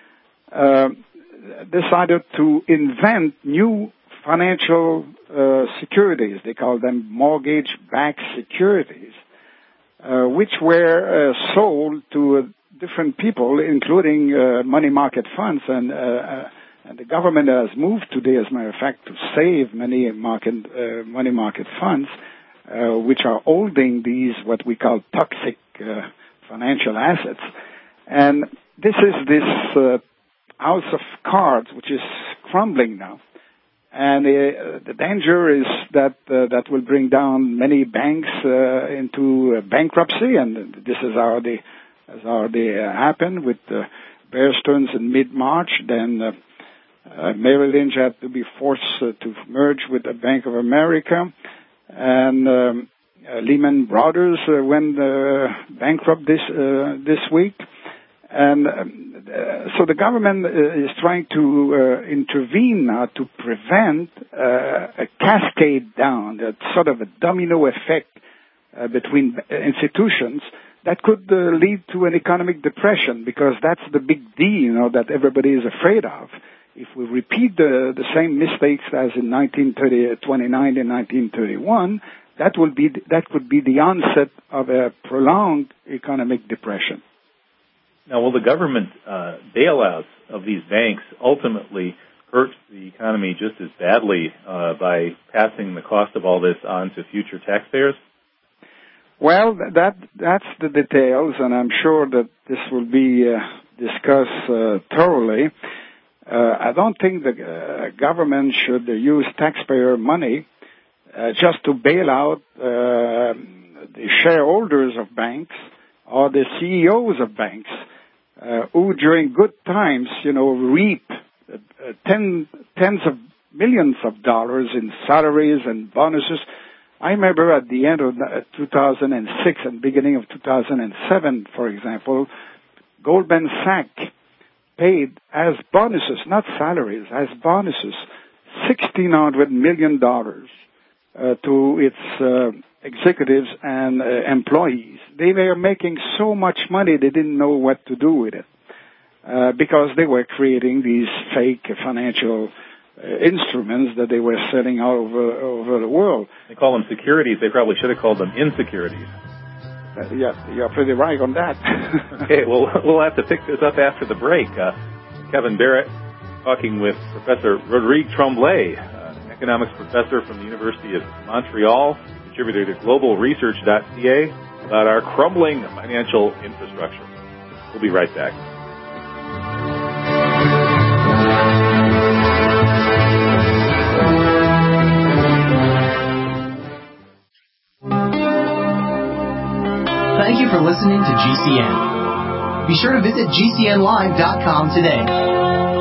decided to invent new financial securities. They call them mortgage-backed securities, which were sold to different people, including money market funds. And the government has moved today, as a matter of fact, to save money market funds, which are holding these, what we call toxic financial assets. And this house of cards, which is crumbling now. And the danger is that that will bring down many banks into bankruptcy, and this is how they happen with Bear Stearns in mid-March. Then Merrill Lynch had to be forced to merge with the Bank of America, and Lehman Brothers went bankrupt this week. And so the government is trying to intervene now to prevent a cascade down, that sort of a domino effect between institutions that could lead to an economic depression, because that's the big D, that everybody is afraid of. If we repeat the same mistakes as in 1929 and 1931, that could be the onset of a prolonged economic depression. Now, will the government bailouts of these banks ultimately hurt the economy just as badly by passing the cost of all this on to future taxpayers? Well, that's the details, and I'm sure that this will be discussed thoroughly. I don't think the government should use taxpayer money just to bail out the shareholders of banks or the CEOs of banks, who during good times, reap tens of millions of dollars in salaries and bonuses. I remember at the end of 2006 and beginning of 2007, for example, Goldman Sachs paid as bonuses, not salaries, as bonuses, $1,600 million to its executives and employees. They were making so much money they didn't know what to do with it, because they were creating these fake financial instruments that they were selling all over the world. They call them securities. They probably should have called them insecurities. Yeah, you're pretty right on that. Okay, well, we'll have to pick this up after the break. Kevin Barrett talking with Professor Rodrigue Tremblay, economics professor from the University of Montreal, contributor to globalresearch.ca, about our crumbling financial infrastructure. We'll be right back. Thank you for listening to GCN. Be sure to visit GCNlive.com today.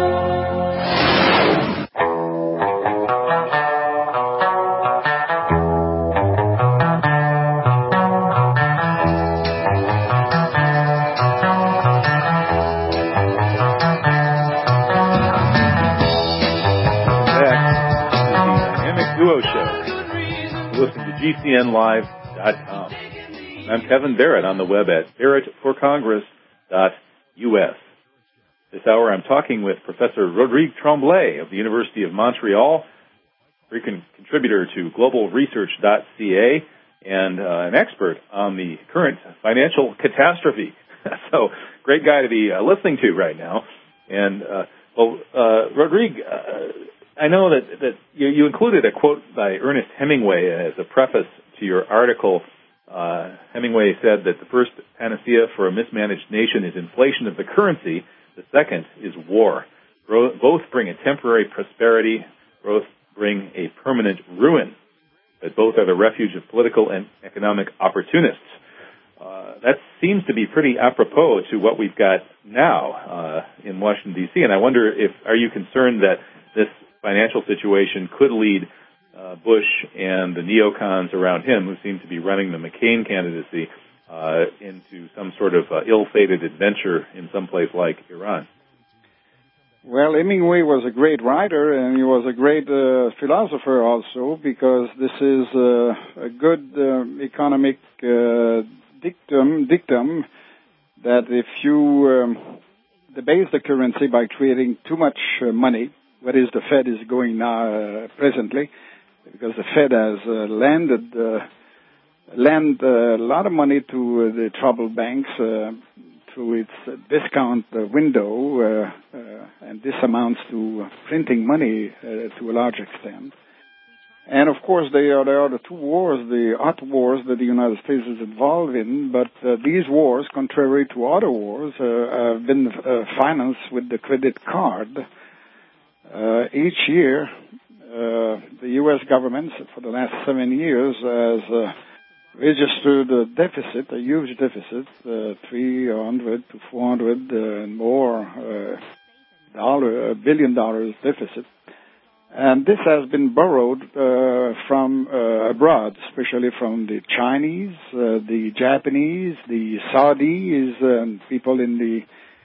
GCNlive.com. I'm Kevin Barrett on the web at barrettforcongress.us. This hour I'm talking with Professor Rodrigue Tremblay of the University of Montreal, frequent contributor to globalresearch.ca, and an expert on the current financial catastrophe. So, great guy to be listening to right now. And, Rodrigue, I know that you included a quote by Ernest Hemingway as a preface to your article. Hemingway said that the first panacea for a mismanaged nation is inflation of the currency. The second is war. Both bring a temporary prosperity. Both bring a permanent ruin. But both are the refuge of political and economic opportunists. That seems to be pretty apropos to what we've got now in Washington, D.C. And I wonder are you concerned that this financial situation could lead Bush and the neocons around him, who seem to be running the McCain candidacy, into some sort of ill-fated adventure in some place like Iran? Well, Hemingway was a great writer, and he was a great philosopher also, because this is a good economic dictum that if you debase the currency by creating too much money, what is the Fed is going now presently, because the Fed has lent a lot of money to the troubled banks through its discount window, and this amounts to printing money to a large extent. And of course, there are the two wars, the hot wars that the United States is involved in, but these wars, contrary to other wars, have been financed with the credit card. Each year, the U.S. government, for the last 7 years, has registered a deficit, a huge deficit, $300 to $400 and more billion dollars deficit. And this has been borrowed from abroad, especially from the Chinese, the Japanese, the Saudis, and people in the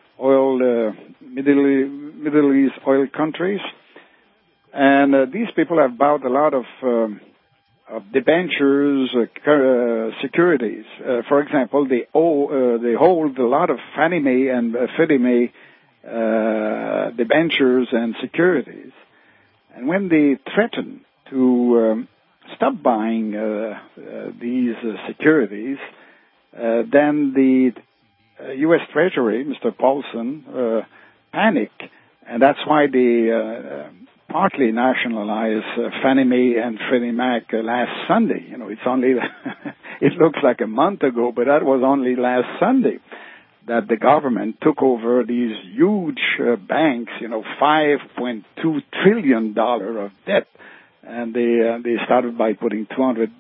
Middle East oil countries. And these people have bought a lot of debentures, securities. For example, they hold a lot of Fannie Mae and Freddie Mae debentures and securities. And when they threaten to stop buying these securities, then the U.S. Treasury, Mr. Paulson, panicked, and that's why they partly nationalized Fannie Mae and Freddie Mac last Sunday. You know, it's only it looks like a month ago, but that was only last Sunday that the government took over these huge banks, $5.2 trillion of debt. And they started by putting $100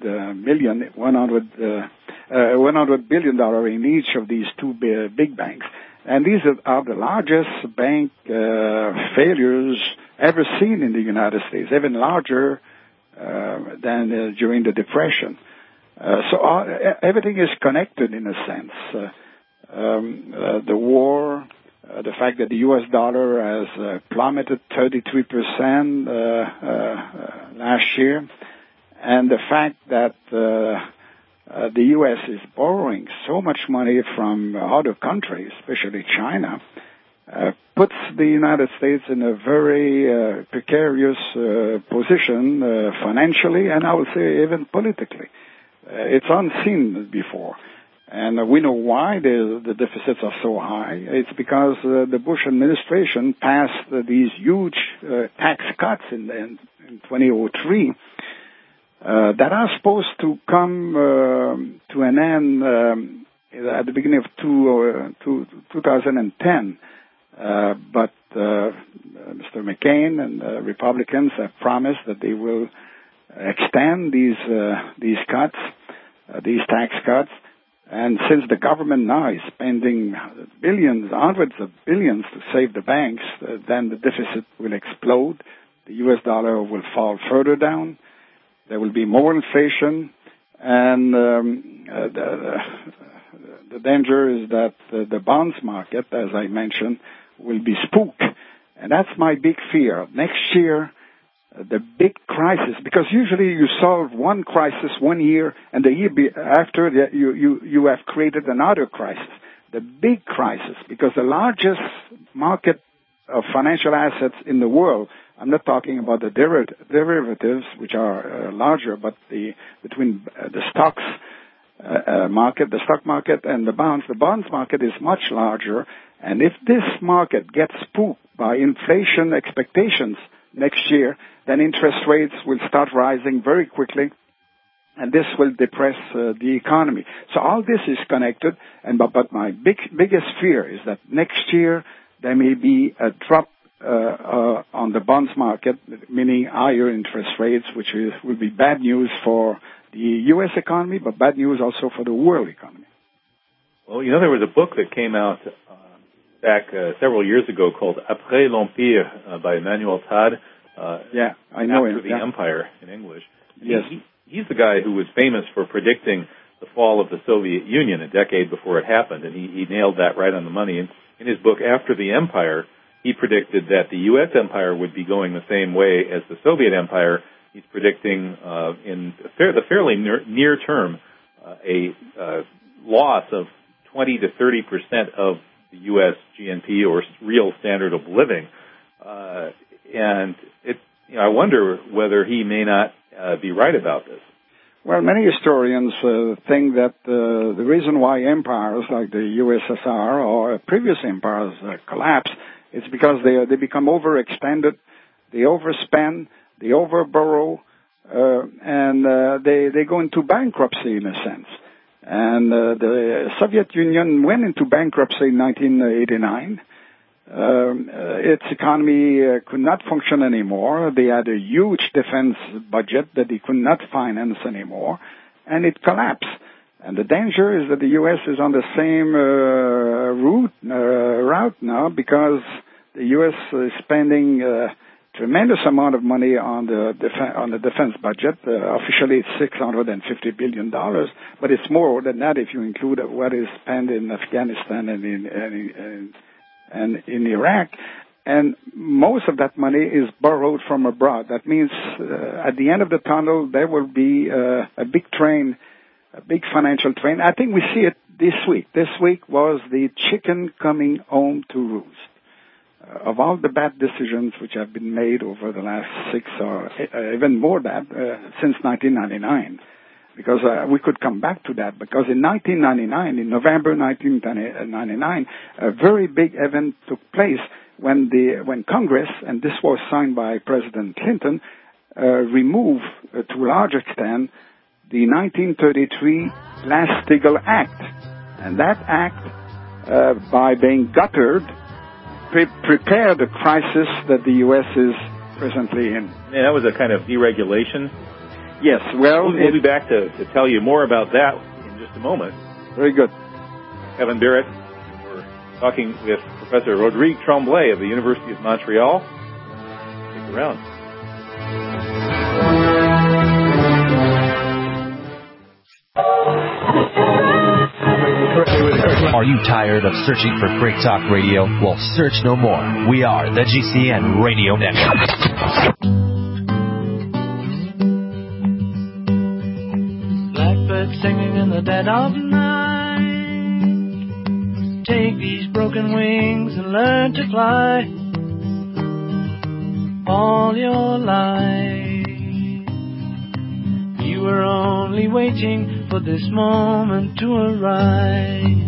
billion in each of these two big banks. And these are the largest bank failures ever seen in the United States, even larger than during the Depression. So everything is connected in a sense. The war, the fact that the U.S. dollar has plummeted 33% last year, and the fact that the U.S. is borrowing so much money from other countries, especially China, puts the United States in a very precarious position financially, and I would say even politically. It's unseen before. And we know why the deficits are so high. It's because the Bush administration passed these huge tax cuts in 2003 that are supposed to come to an end at the beginning of 2010. But Mr. McCain and Republicans have promised that they will extend these cuts, these tax cuts. And since the government now is spending billions, hundreds of billions to save the banks, then the deficit will explode. The U.S. dollar will fall further down. There will be more inflation. And the danger is that the bonds market, as I mentioned, will be spooked. And that's my big fear. Next year, the big crisis, because usually you solve one crisis 1 year, and the year after you have created another crisis. The big crisis, because the largest market of financial assets in the world, I'm not talking about the derivatives, which are larger, but between the stocks market, the stock market, and the bonds market is much larger. And if this market gets spooked by inflation expectations next year, then interest rates will start rising very quickly, and this will depress the economy. So all this is connected, but my biggest fear is that next year there may be a drop on the bonds market, meaning higher interest rates, which will be bad news for the U.S. economy, but bad news also for the world economy. Well, there was a book that came out back several years ago called Après l'Empire by Emmanuel Todd. I know him. After the Empire in English. Yes. He's the guy who was famous for predicting the fall of the Soviet Union a decade before it happened, and he nailed that right on the money. In his book, After the Empire, he predicted that the U.S. empire would be going the same way as the Soviet empire. He's predicting in the fairly near term a loss of 20 to 30% of the U.S. GNP or real standard of living. And I wonder whether he may not be right about this. Well, many historians think that the reason why empires like the USSR or previous empires collapse is because they become overextended, they overspend, they overborrow, and they go into bankruptcy in a sense. And the Soviet Union went into bankruptcy in 1989. Its economy could not function anymore. They had a huge defense budget that they could not finance anymore, and it collapsed. And the danger is that the U.S. is on the same route now, because the U.S. is spending tremendous amount of money on the defense budget. Officially, it's $650 billion, but it's more than that if you include what is spent in Afghanistan and in Iraq. And most of that money is borrowed from abroad. That means at the end of the tunnel, there will be a big train, a big financial train. I think we see it this week. This week was the chicken coming home to roost. Of all the bad decisions which have been made over the last 6 or even more than since 1999, because we could come back to that, because in 1999, in November 1999, a very big event took place when Congress, and this was signed by President Clinton, removed to a large extent the 1933 Glass-Steagall Act. And that act, by being guttered, prepared the crisis that the U.S. is presently in. Yeah, that was a kind of deregulation. Yes, well... We'll be back to tell you more about that in just a moment. Very good. Kevin Barrett, we're talking with Professor Rodrigue Tremblay of the University of Montreal. Stick around. Are you tired of searching for Great Talk Radio? Well, search no more. We are the GCN Radio Network. Blackbird singing in the dead of night. Take these broken wings and learn to fly. All your life, you were only waiting for this moment to arise.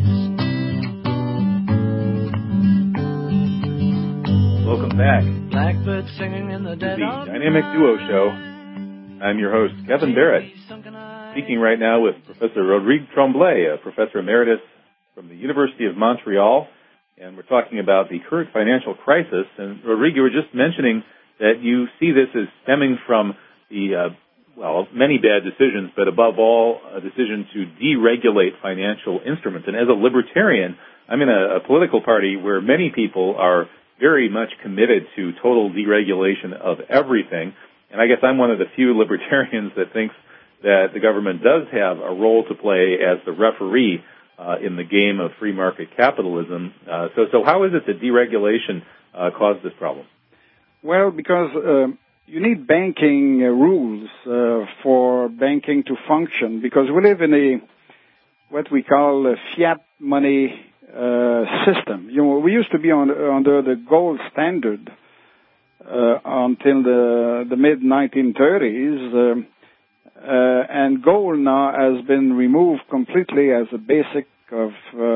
Welcome back. Blackbird singing in the dead the of Dynamic night. Duo Show. I'm your host, Kevin Barrett, speaking right now with Professor Rodrigue Tremblay, a professor emeritus from the University of Montreal, and we're talking about the current financial crisis. And Rodrigue, you were just mentioning that you see this as stemming from the, many bad decisions, but above all, a decision to deregulate financial instruments. And as a libertarian, I'm in a political party where many people are very much committed to total deregulation of everything. And I guess I'm one of the few libertarians that thinks that the government does have a role to play as the referee in the game of free market capitalism. So how is it that deregulation caused this problem? Well, because you need banking rules for banking to function, because we live in what we call a fiat money system. We used to be under the gold standard until the mid-1930s, and gold now has been removed completely as a base for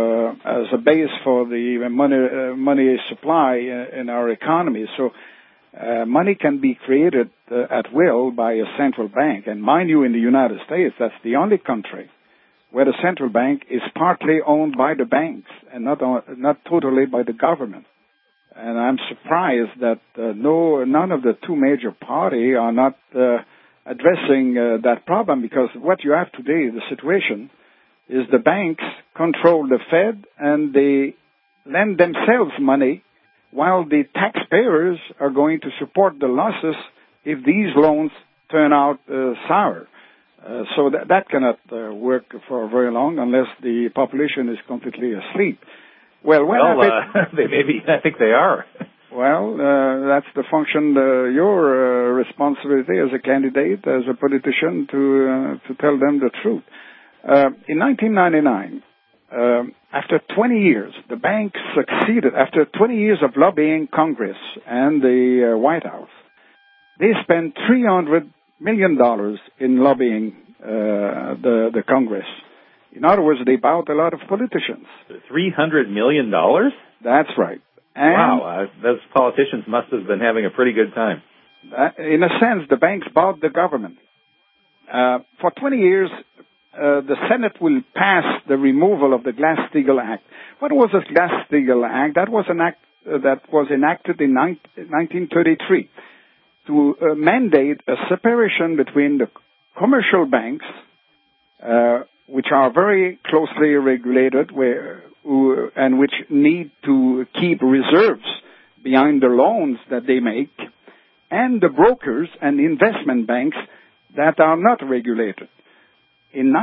the money supply in our economy. So money can be created at will by a central bank. And mind you, in the United States, that's the only country where the central bank is partly owned by the banks and not totally by the government. And I'm surprised that none of the two major parties are not addressing that problem, because what you have today, the situation, is the banks control the Fed and they lend themselves money while the taxpayers are going to support the losses if these loans turn out sour. So that cannot work for very long unless the population is completely asleep. They may be. I think they are. Well, that's the function, your responsibility as a candidate, as a politician, to tell them the truth. In 1999, after 20 years, the bank succeeded. After 20 years of lobbying Congress and the White House, they spent $300 million in lobbying the Congress. In other words, they bought a lot of politicians. $300 million? That's right. And wow, those politicians must have been having a pretty good time. In a sense, the banks bought the government. For 20 years, the Senate will pass the removal of the Glass-Steagall Act. What was the Glass-Steagall Act? That was an act that was enacted in 1933 to mandate a separation between the commercial banks, which are very closely regulated, and which need to keep reserves behind the loans that they make, and the brokers and investment banks that are not regulated. In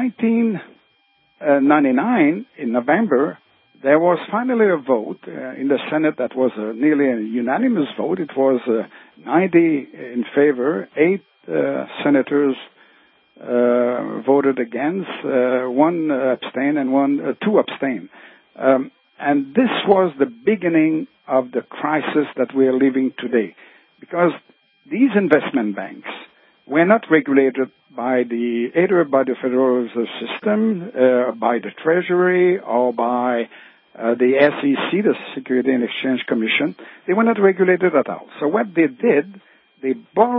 1999, in November, there was finally a vote in the Senate that was nearly a unanimous vote. It was 90 in favor, 8 senators voted against, 1 abstained, and 2 abstained. And this was the beginning of the crisis that we are living today, because these investment banks were not regulated either by the Federal Reserve System, by the Treasury, or by the SEC, the Security and Exchange Commission. They were not regulated at all. So what they did, they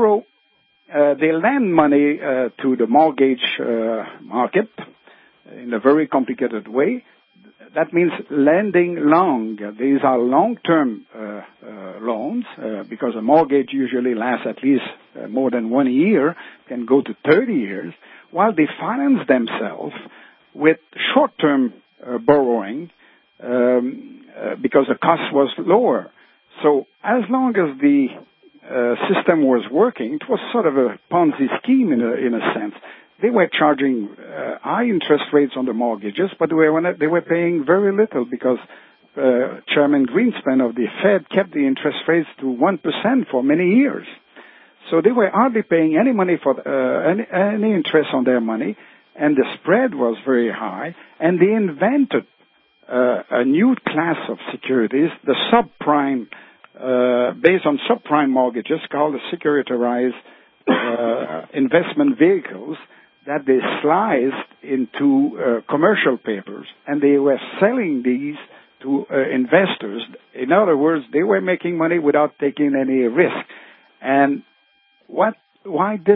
lend money to the mortgage market in a very complicated way. That means lending long. These are long-term loans because a mortgage usually lasts at least more than 1 year, can go to 30 years, while they finance themselves with short-term borrowing because the cost was lower. So as long as the system was working, it was sort of a Ponzi scheme in a sense. They were charging high interest rates on the mortgages, but they were paying very little because Chairman Greenspan of the Fed kept the interest rates to 1% for many years. So they were hardly paying any money for any interest on their money, and the spread was very high. And they invented a new class of securities, the subprime, based on subprime mortgages, called the securitized investment vehicles, that they sliced into commercial papers, and they were selling these to investors. In other words, they were making money without taking any risk. And why this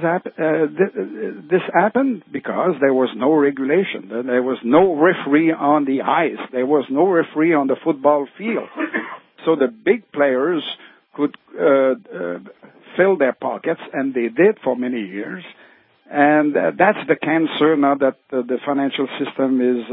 happened? Because there was no regulation. There was no referee on the ice. There was no referee on the football field. So the big players could fill their pockets, and they did for many years. And that's the cancer now that the financial system is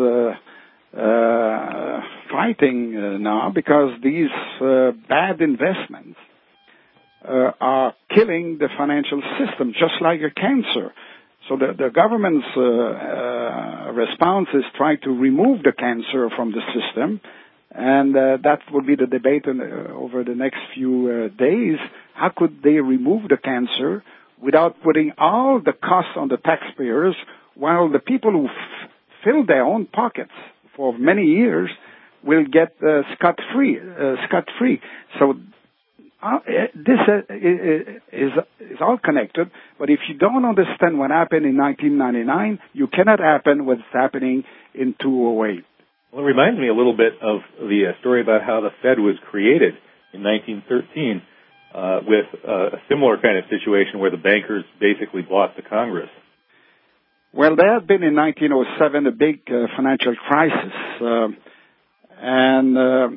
fighting now, because these bad investments are killing the financial system, just like a cancer. So the government's response is try to remove the cancer from the system, and that will be the debate over the next few days. How could they remove the cancer without putting all the costs on the taxpayers, while the people who fill their own pockets for many years will get scot-free. So this is all connected, but if you don't understand what happened in 1999, you cannot happen what's happening in 2008. Well, it reminds me a little bit of the story about how the Fed was created in 1913 with a similar kind of situation where the bankers basically bought the Congress. Well, there had been in 1907 a big financial crisis, and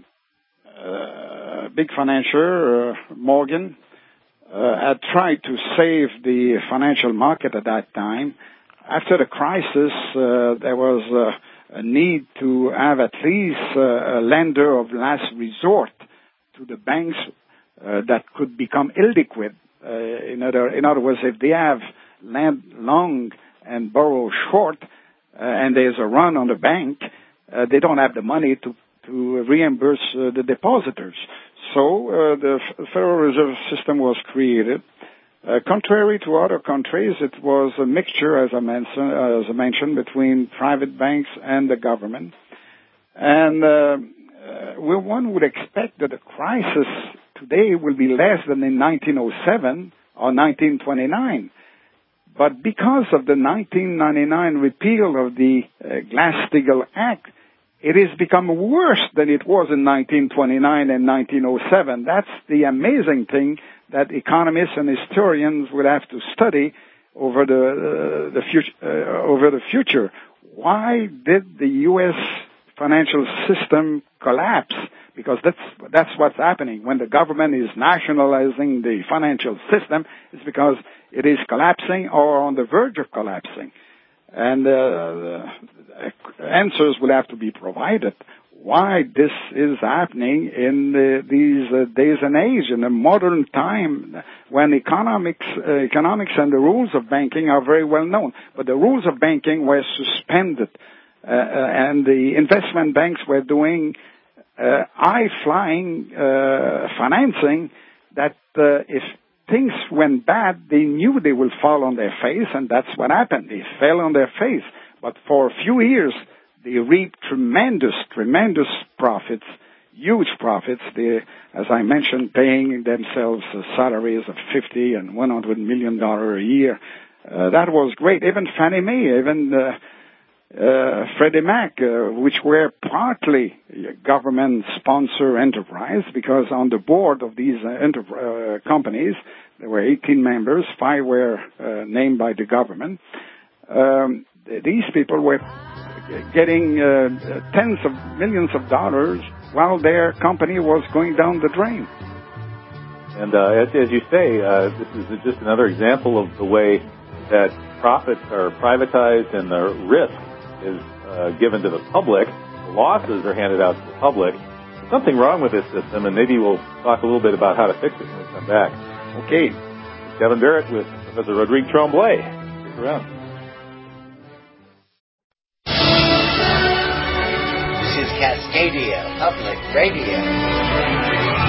big financier, Morgan, had tried to save the financial market at that time. After the crisis, there was a need to have at least a lender of last resort to the banks that could become illiquid. In other words, if they have lend long and borrow short, and there's a run on the bank, they don't have the money to to reimburse the depositors. So the Federal Reserve System was created. Contrary to other countries, it was a mixture, as I mentioned, between private banks and the government. And one would expect that the crisis today will be less than in 1907 or 1929. But because of the 1999 repeal of the Glass-Steagall Act, it has become worse than it was in 1929 and 1907. That's the amazing thing that economists and historians will have to study over the future. Why did the U.S. financial system collapse? Because that's what's happening. When the government is nationalizing the financial system, it's because it is collapsing or on the verge of collapsing. And answers will have to be provided why this is happening in these days and age, in a modern time when economics and the rules of banking are very well known. But the rules of banking were suspended, and the investment banks were doing high-flying financing that if things went bad, they knew they would fall on their face, and that's what happened. They fell on their face. But for a few years, they reaped tremendous profits, huge profits. They, as I mentioned, paying themselves salaries of $50 and $100 million a year. That was great. Even Fannie Mae, even Freddie Mac, which were partly government-sponsored enterprise, because on the board of these companies, there were 18 members, 5 were named by the government. These people were getting tens of millions of dollars while their company was going down the drain. And as you say, this is just another example of the way that profits are privatized and the risk is given to the public. The losses are handed out to the public. There's something wrong with this system, and maybe we'll talk a little bit about how to fix it when we come back. Okay. Kevin Barrett with Professor Rodrigue Tremblay. Stick around. This is Cascadia Public Radio.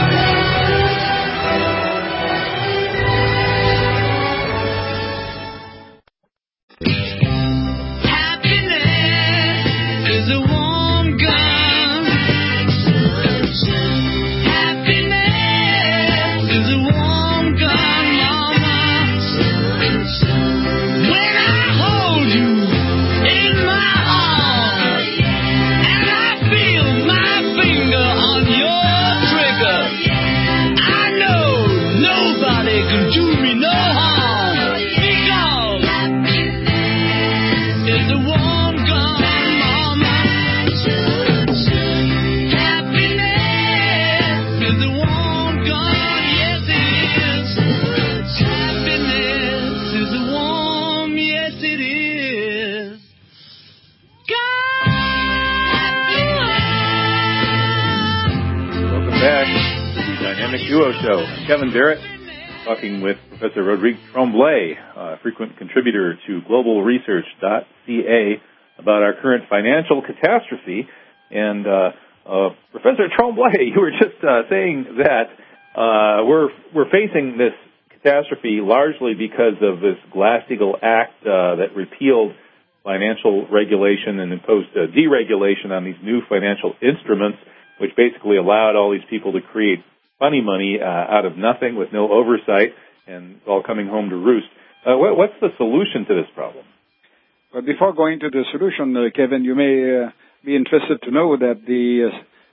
Show. I'm Kevin Barrett, talking with Professor Rodrigue Tremblay, frequent contributor to globalresearch.ca, about our current financial catastrophe. And Professor Tremblay, you were just saying that we're facing this catastrophe largely because of this Glass-Steagall Act that repealed financial regulation and imposed deregulation on these new financial instruments, which basically allowed all these people to create funny money out of nothing with no oversight, and all coming home to roost. What's the solution to this problem? But before going to the solution, Kevin, you may be interested to know that the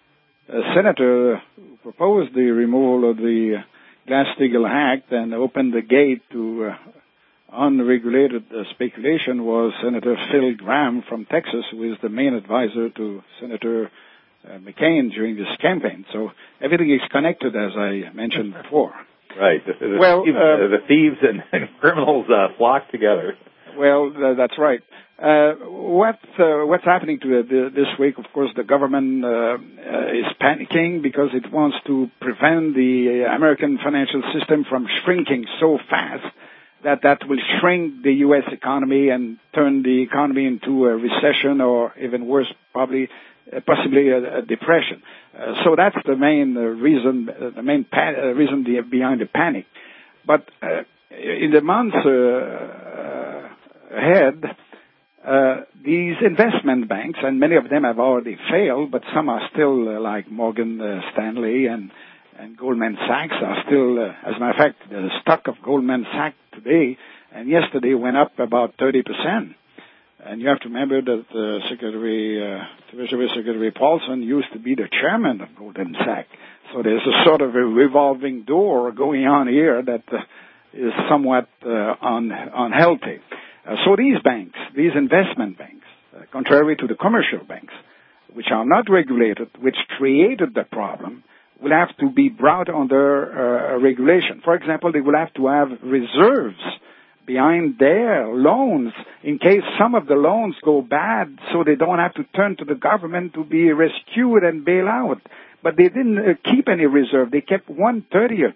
senator who proposed the removal of the Glass-Steagall Act and opened the gate to unregulated speculation was Senator Phil Gramm from Texas, who is the main advisor to Senator McCain during this campaign. So everything is connected, as I mentioned before. Right. The thieves and criminals flock together. Well, that's right. What's happening this week? Of course, the government is panicking because it wants to prevent the American financial system from shrinking so fast that will shrink the U.S. economy and turn the economy into a recession, or even worse, probably possibly a depression. So that's the main reason, reason behind the panic. But in the months ahead, these investment banks, and many of them have already failed, but some are still like Morgan Stanley and Goldman Sachs are still, as a matter of fact, the stock of Goldman Sachs today and yesterday went up about 30%. And you have to remember that Treasury Secretary Paulson used to be the chairman of Goldman Sachs. So there's a sort of a revolving door going on here that is somewhat unhealthy. So these banks, these investment banks, contrary to the commercial banks, which are not regulated, which created the problem, will have to be brought under regulation. For example, they will have to have reserves behind their loans in case some of the loans go bad, so they don't have to turn to the government to be rescued and bail out. But they didn't keep any reserve. They kept 1/30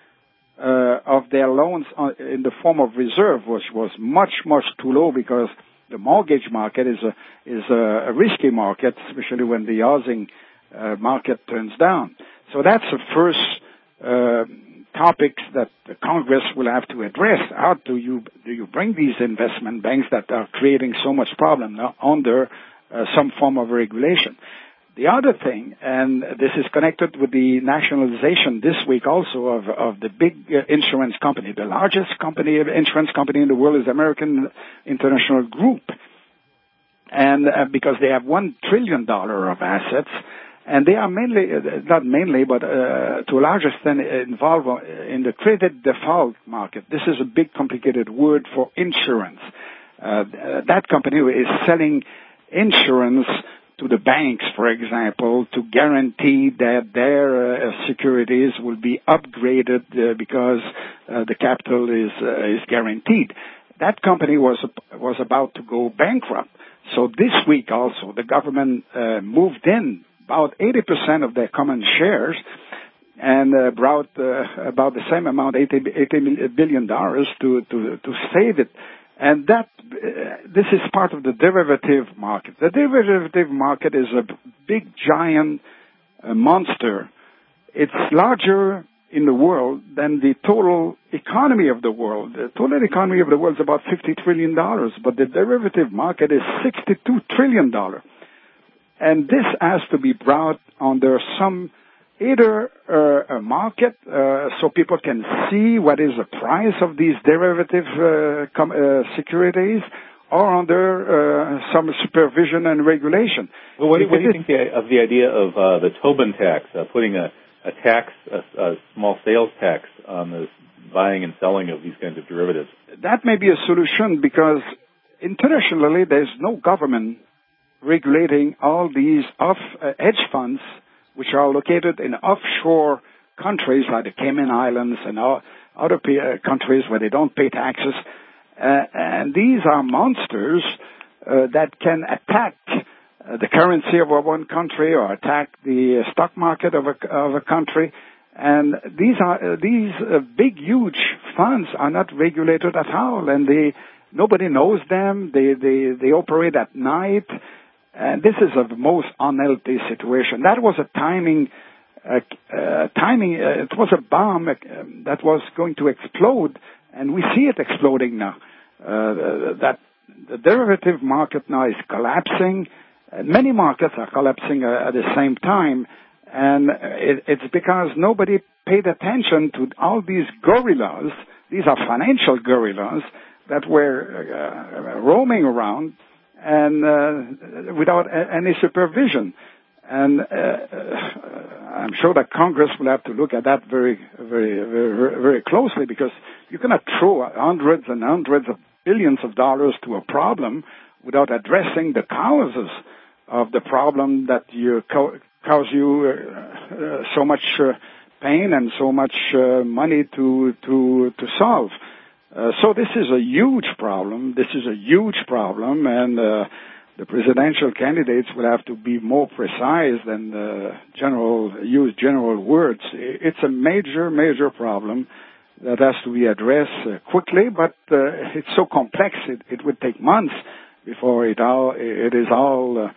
of their loans in the form of reserve, which was much, much too low because the mortgage market is a risky market, especially when the housing market turns down. So that's the first topics that the Congress will have to address. How do you bring these investment banks that are creating so much problem under some form of regulation? The other thing, and this is connected with the nationalization this week also of the big insurance company. The largest insurance company in the world is American International Group. And because they have $1 trillion of assets, and they are not mainly, but to a large extent involved in the credit default market. This is a big complicated word for insurance. That company is selling insurance to the banks, for example, to guarantee that their securities will be upgraded because the capital is guaranteed. That company was about to go bankrupt. So this week also, the government moved in about 80% of their common shares and brought about the same amount, $80 billion to save it. And this is part of the derivative market. The derivative market is a big, giant monster. It's larger in the world than the total economy of the world. The total economy of the world is about $50 trillion, but the derivative market is $62 trillion. And this has to be brought under either a market so people can see what is the price of these derivative securities, or under some supervision and regulation. Well, what do you think of the idea of the Tobin tax, putting a small sales tax on the buying and selling of these kinds of derivatives? That may be a solution because internationally there's no government regulating all these hedge funds which are located in offshore countries like the Cayman Islands and other countries where they don't pay taxes. And these are monsters that can attack the currency of one country or attack the stock market of a country. And these big, huge funds are not regulated at all, and nobody knows them. They operate at night. And this is a most unhealthy situation. That was a timing. It was a bomb that was going to explode, and we see it exploding now. That the derivative market now is collapsing. Many markets are collapsing at the same time, and it's because nobody paid attention to all these gorillas. These are financial gorillas that were roaming around and without any supervision. And I'm sure that Congress will have to look at that very, very, very, very closely, because you cannot throw hundreds and hundreds of billions of dollars to a problem without addressing the causes of the problem that cause you so much pain and so much money to solve. So this is a huge problem. And the presidential candidates will have to be more precise than use general words. It's a major, major problem that has to be addressed quickly, but it's so complex it would take months before it is all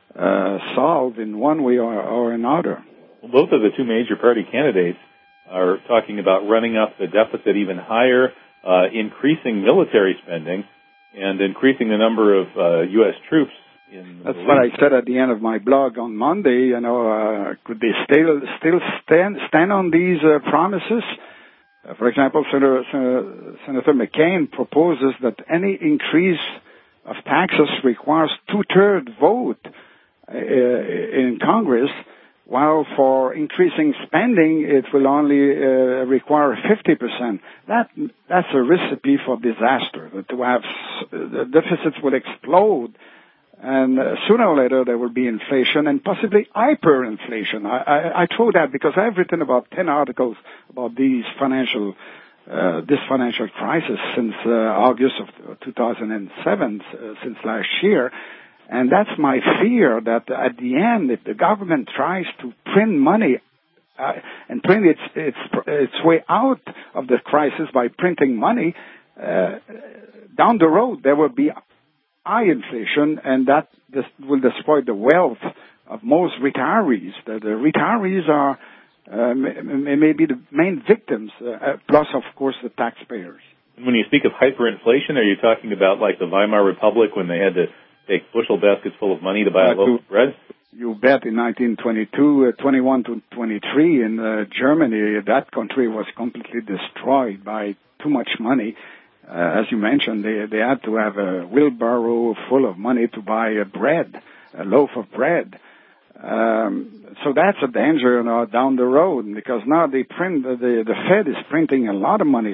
solved in one way or another. Well, both of the two major party candidates are talking about running up the deficit even higher, increasing military spending, and increasing the number of U.S. troops in the That's Middle what East. I said at the end of my blog on Monday. Could they still stand on these promises? For example, Senator McCain proposes that any increase of taxes requires 2/3 vote in Congress, while for increasing spending, it will only require 50%. That's a recipe for disaster. To have the deficits will explode, and sooner or later there will be inflation and possibly hyperinflation. I throw that because I've written about 10 articles about this financial crisis since August of 2007, since last year. And that's my fear, that at the end, if the government tries to print money and print its way out of the crisis by printing money, down the road there will be high inflation, and that will destroy the wealth of most retirees. The retirees are maybe the main victims, plus, of course, the taxpayers. When you speak of hyperinflation, are you talking about like the Weimar Republic when they had to take bushel baskets full of money to buy a loaf of bread? You bet. In 1922, 21 to 23 in Germany, that country was completely destroyed by too much money. As you mentioned, they had to have a wheelbarrow full of money to buy a loaf of bread. So that's a danger down the road, because now the Fed is printing a lot of money.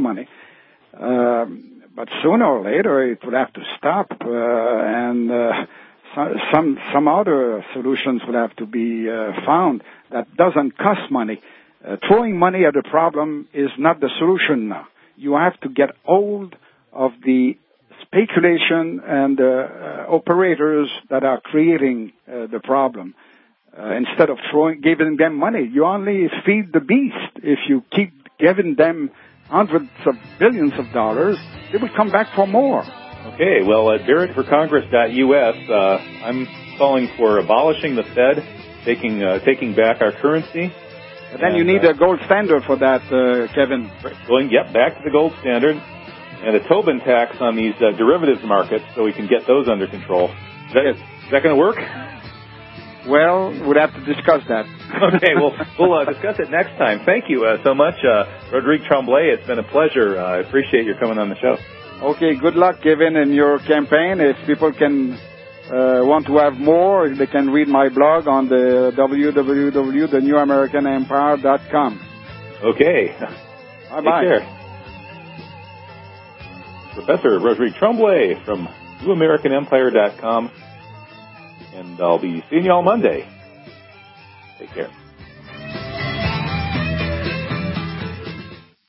But sooner or later it would have to stop, and some other solutions would have to be found that doesn't cost money. Throwing money at a problem is not the solution now. You have to get hold of the speculation and operators that are creating the problem. Instead of giving them money, you only feed the beast. If you keep giving them hundreds of billions of dollars, they will come back for more. Okay, well, at barrettforcongress.us, I'm calling for abolishing the Fed, taking back our currency. But then you need a gold standard for that, Kevin. Going, back to the gold standard, and a Tobin tax on these derivatives markets so we can get those under control. Is that going to work? Well, we'd have to discuss that. Okay, well, we'll discuss it next time. Thank you so much, Rodrigue Tremblay. It's been a pleasure. I appreciate your coming on the show. Okay, good luck, Kevin, in your campaign. If people can want to have more, they can read my blog on the www.thenewamericanempire.com. Okay. Bye-bye. Take care. Professor Rodrigue Tremblay from newamericanempire.com. And I'll be seeing you all Monday. Take care.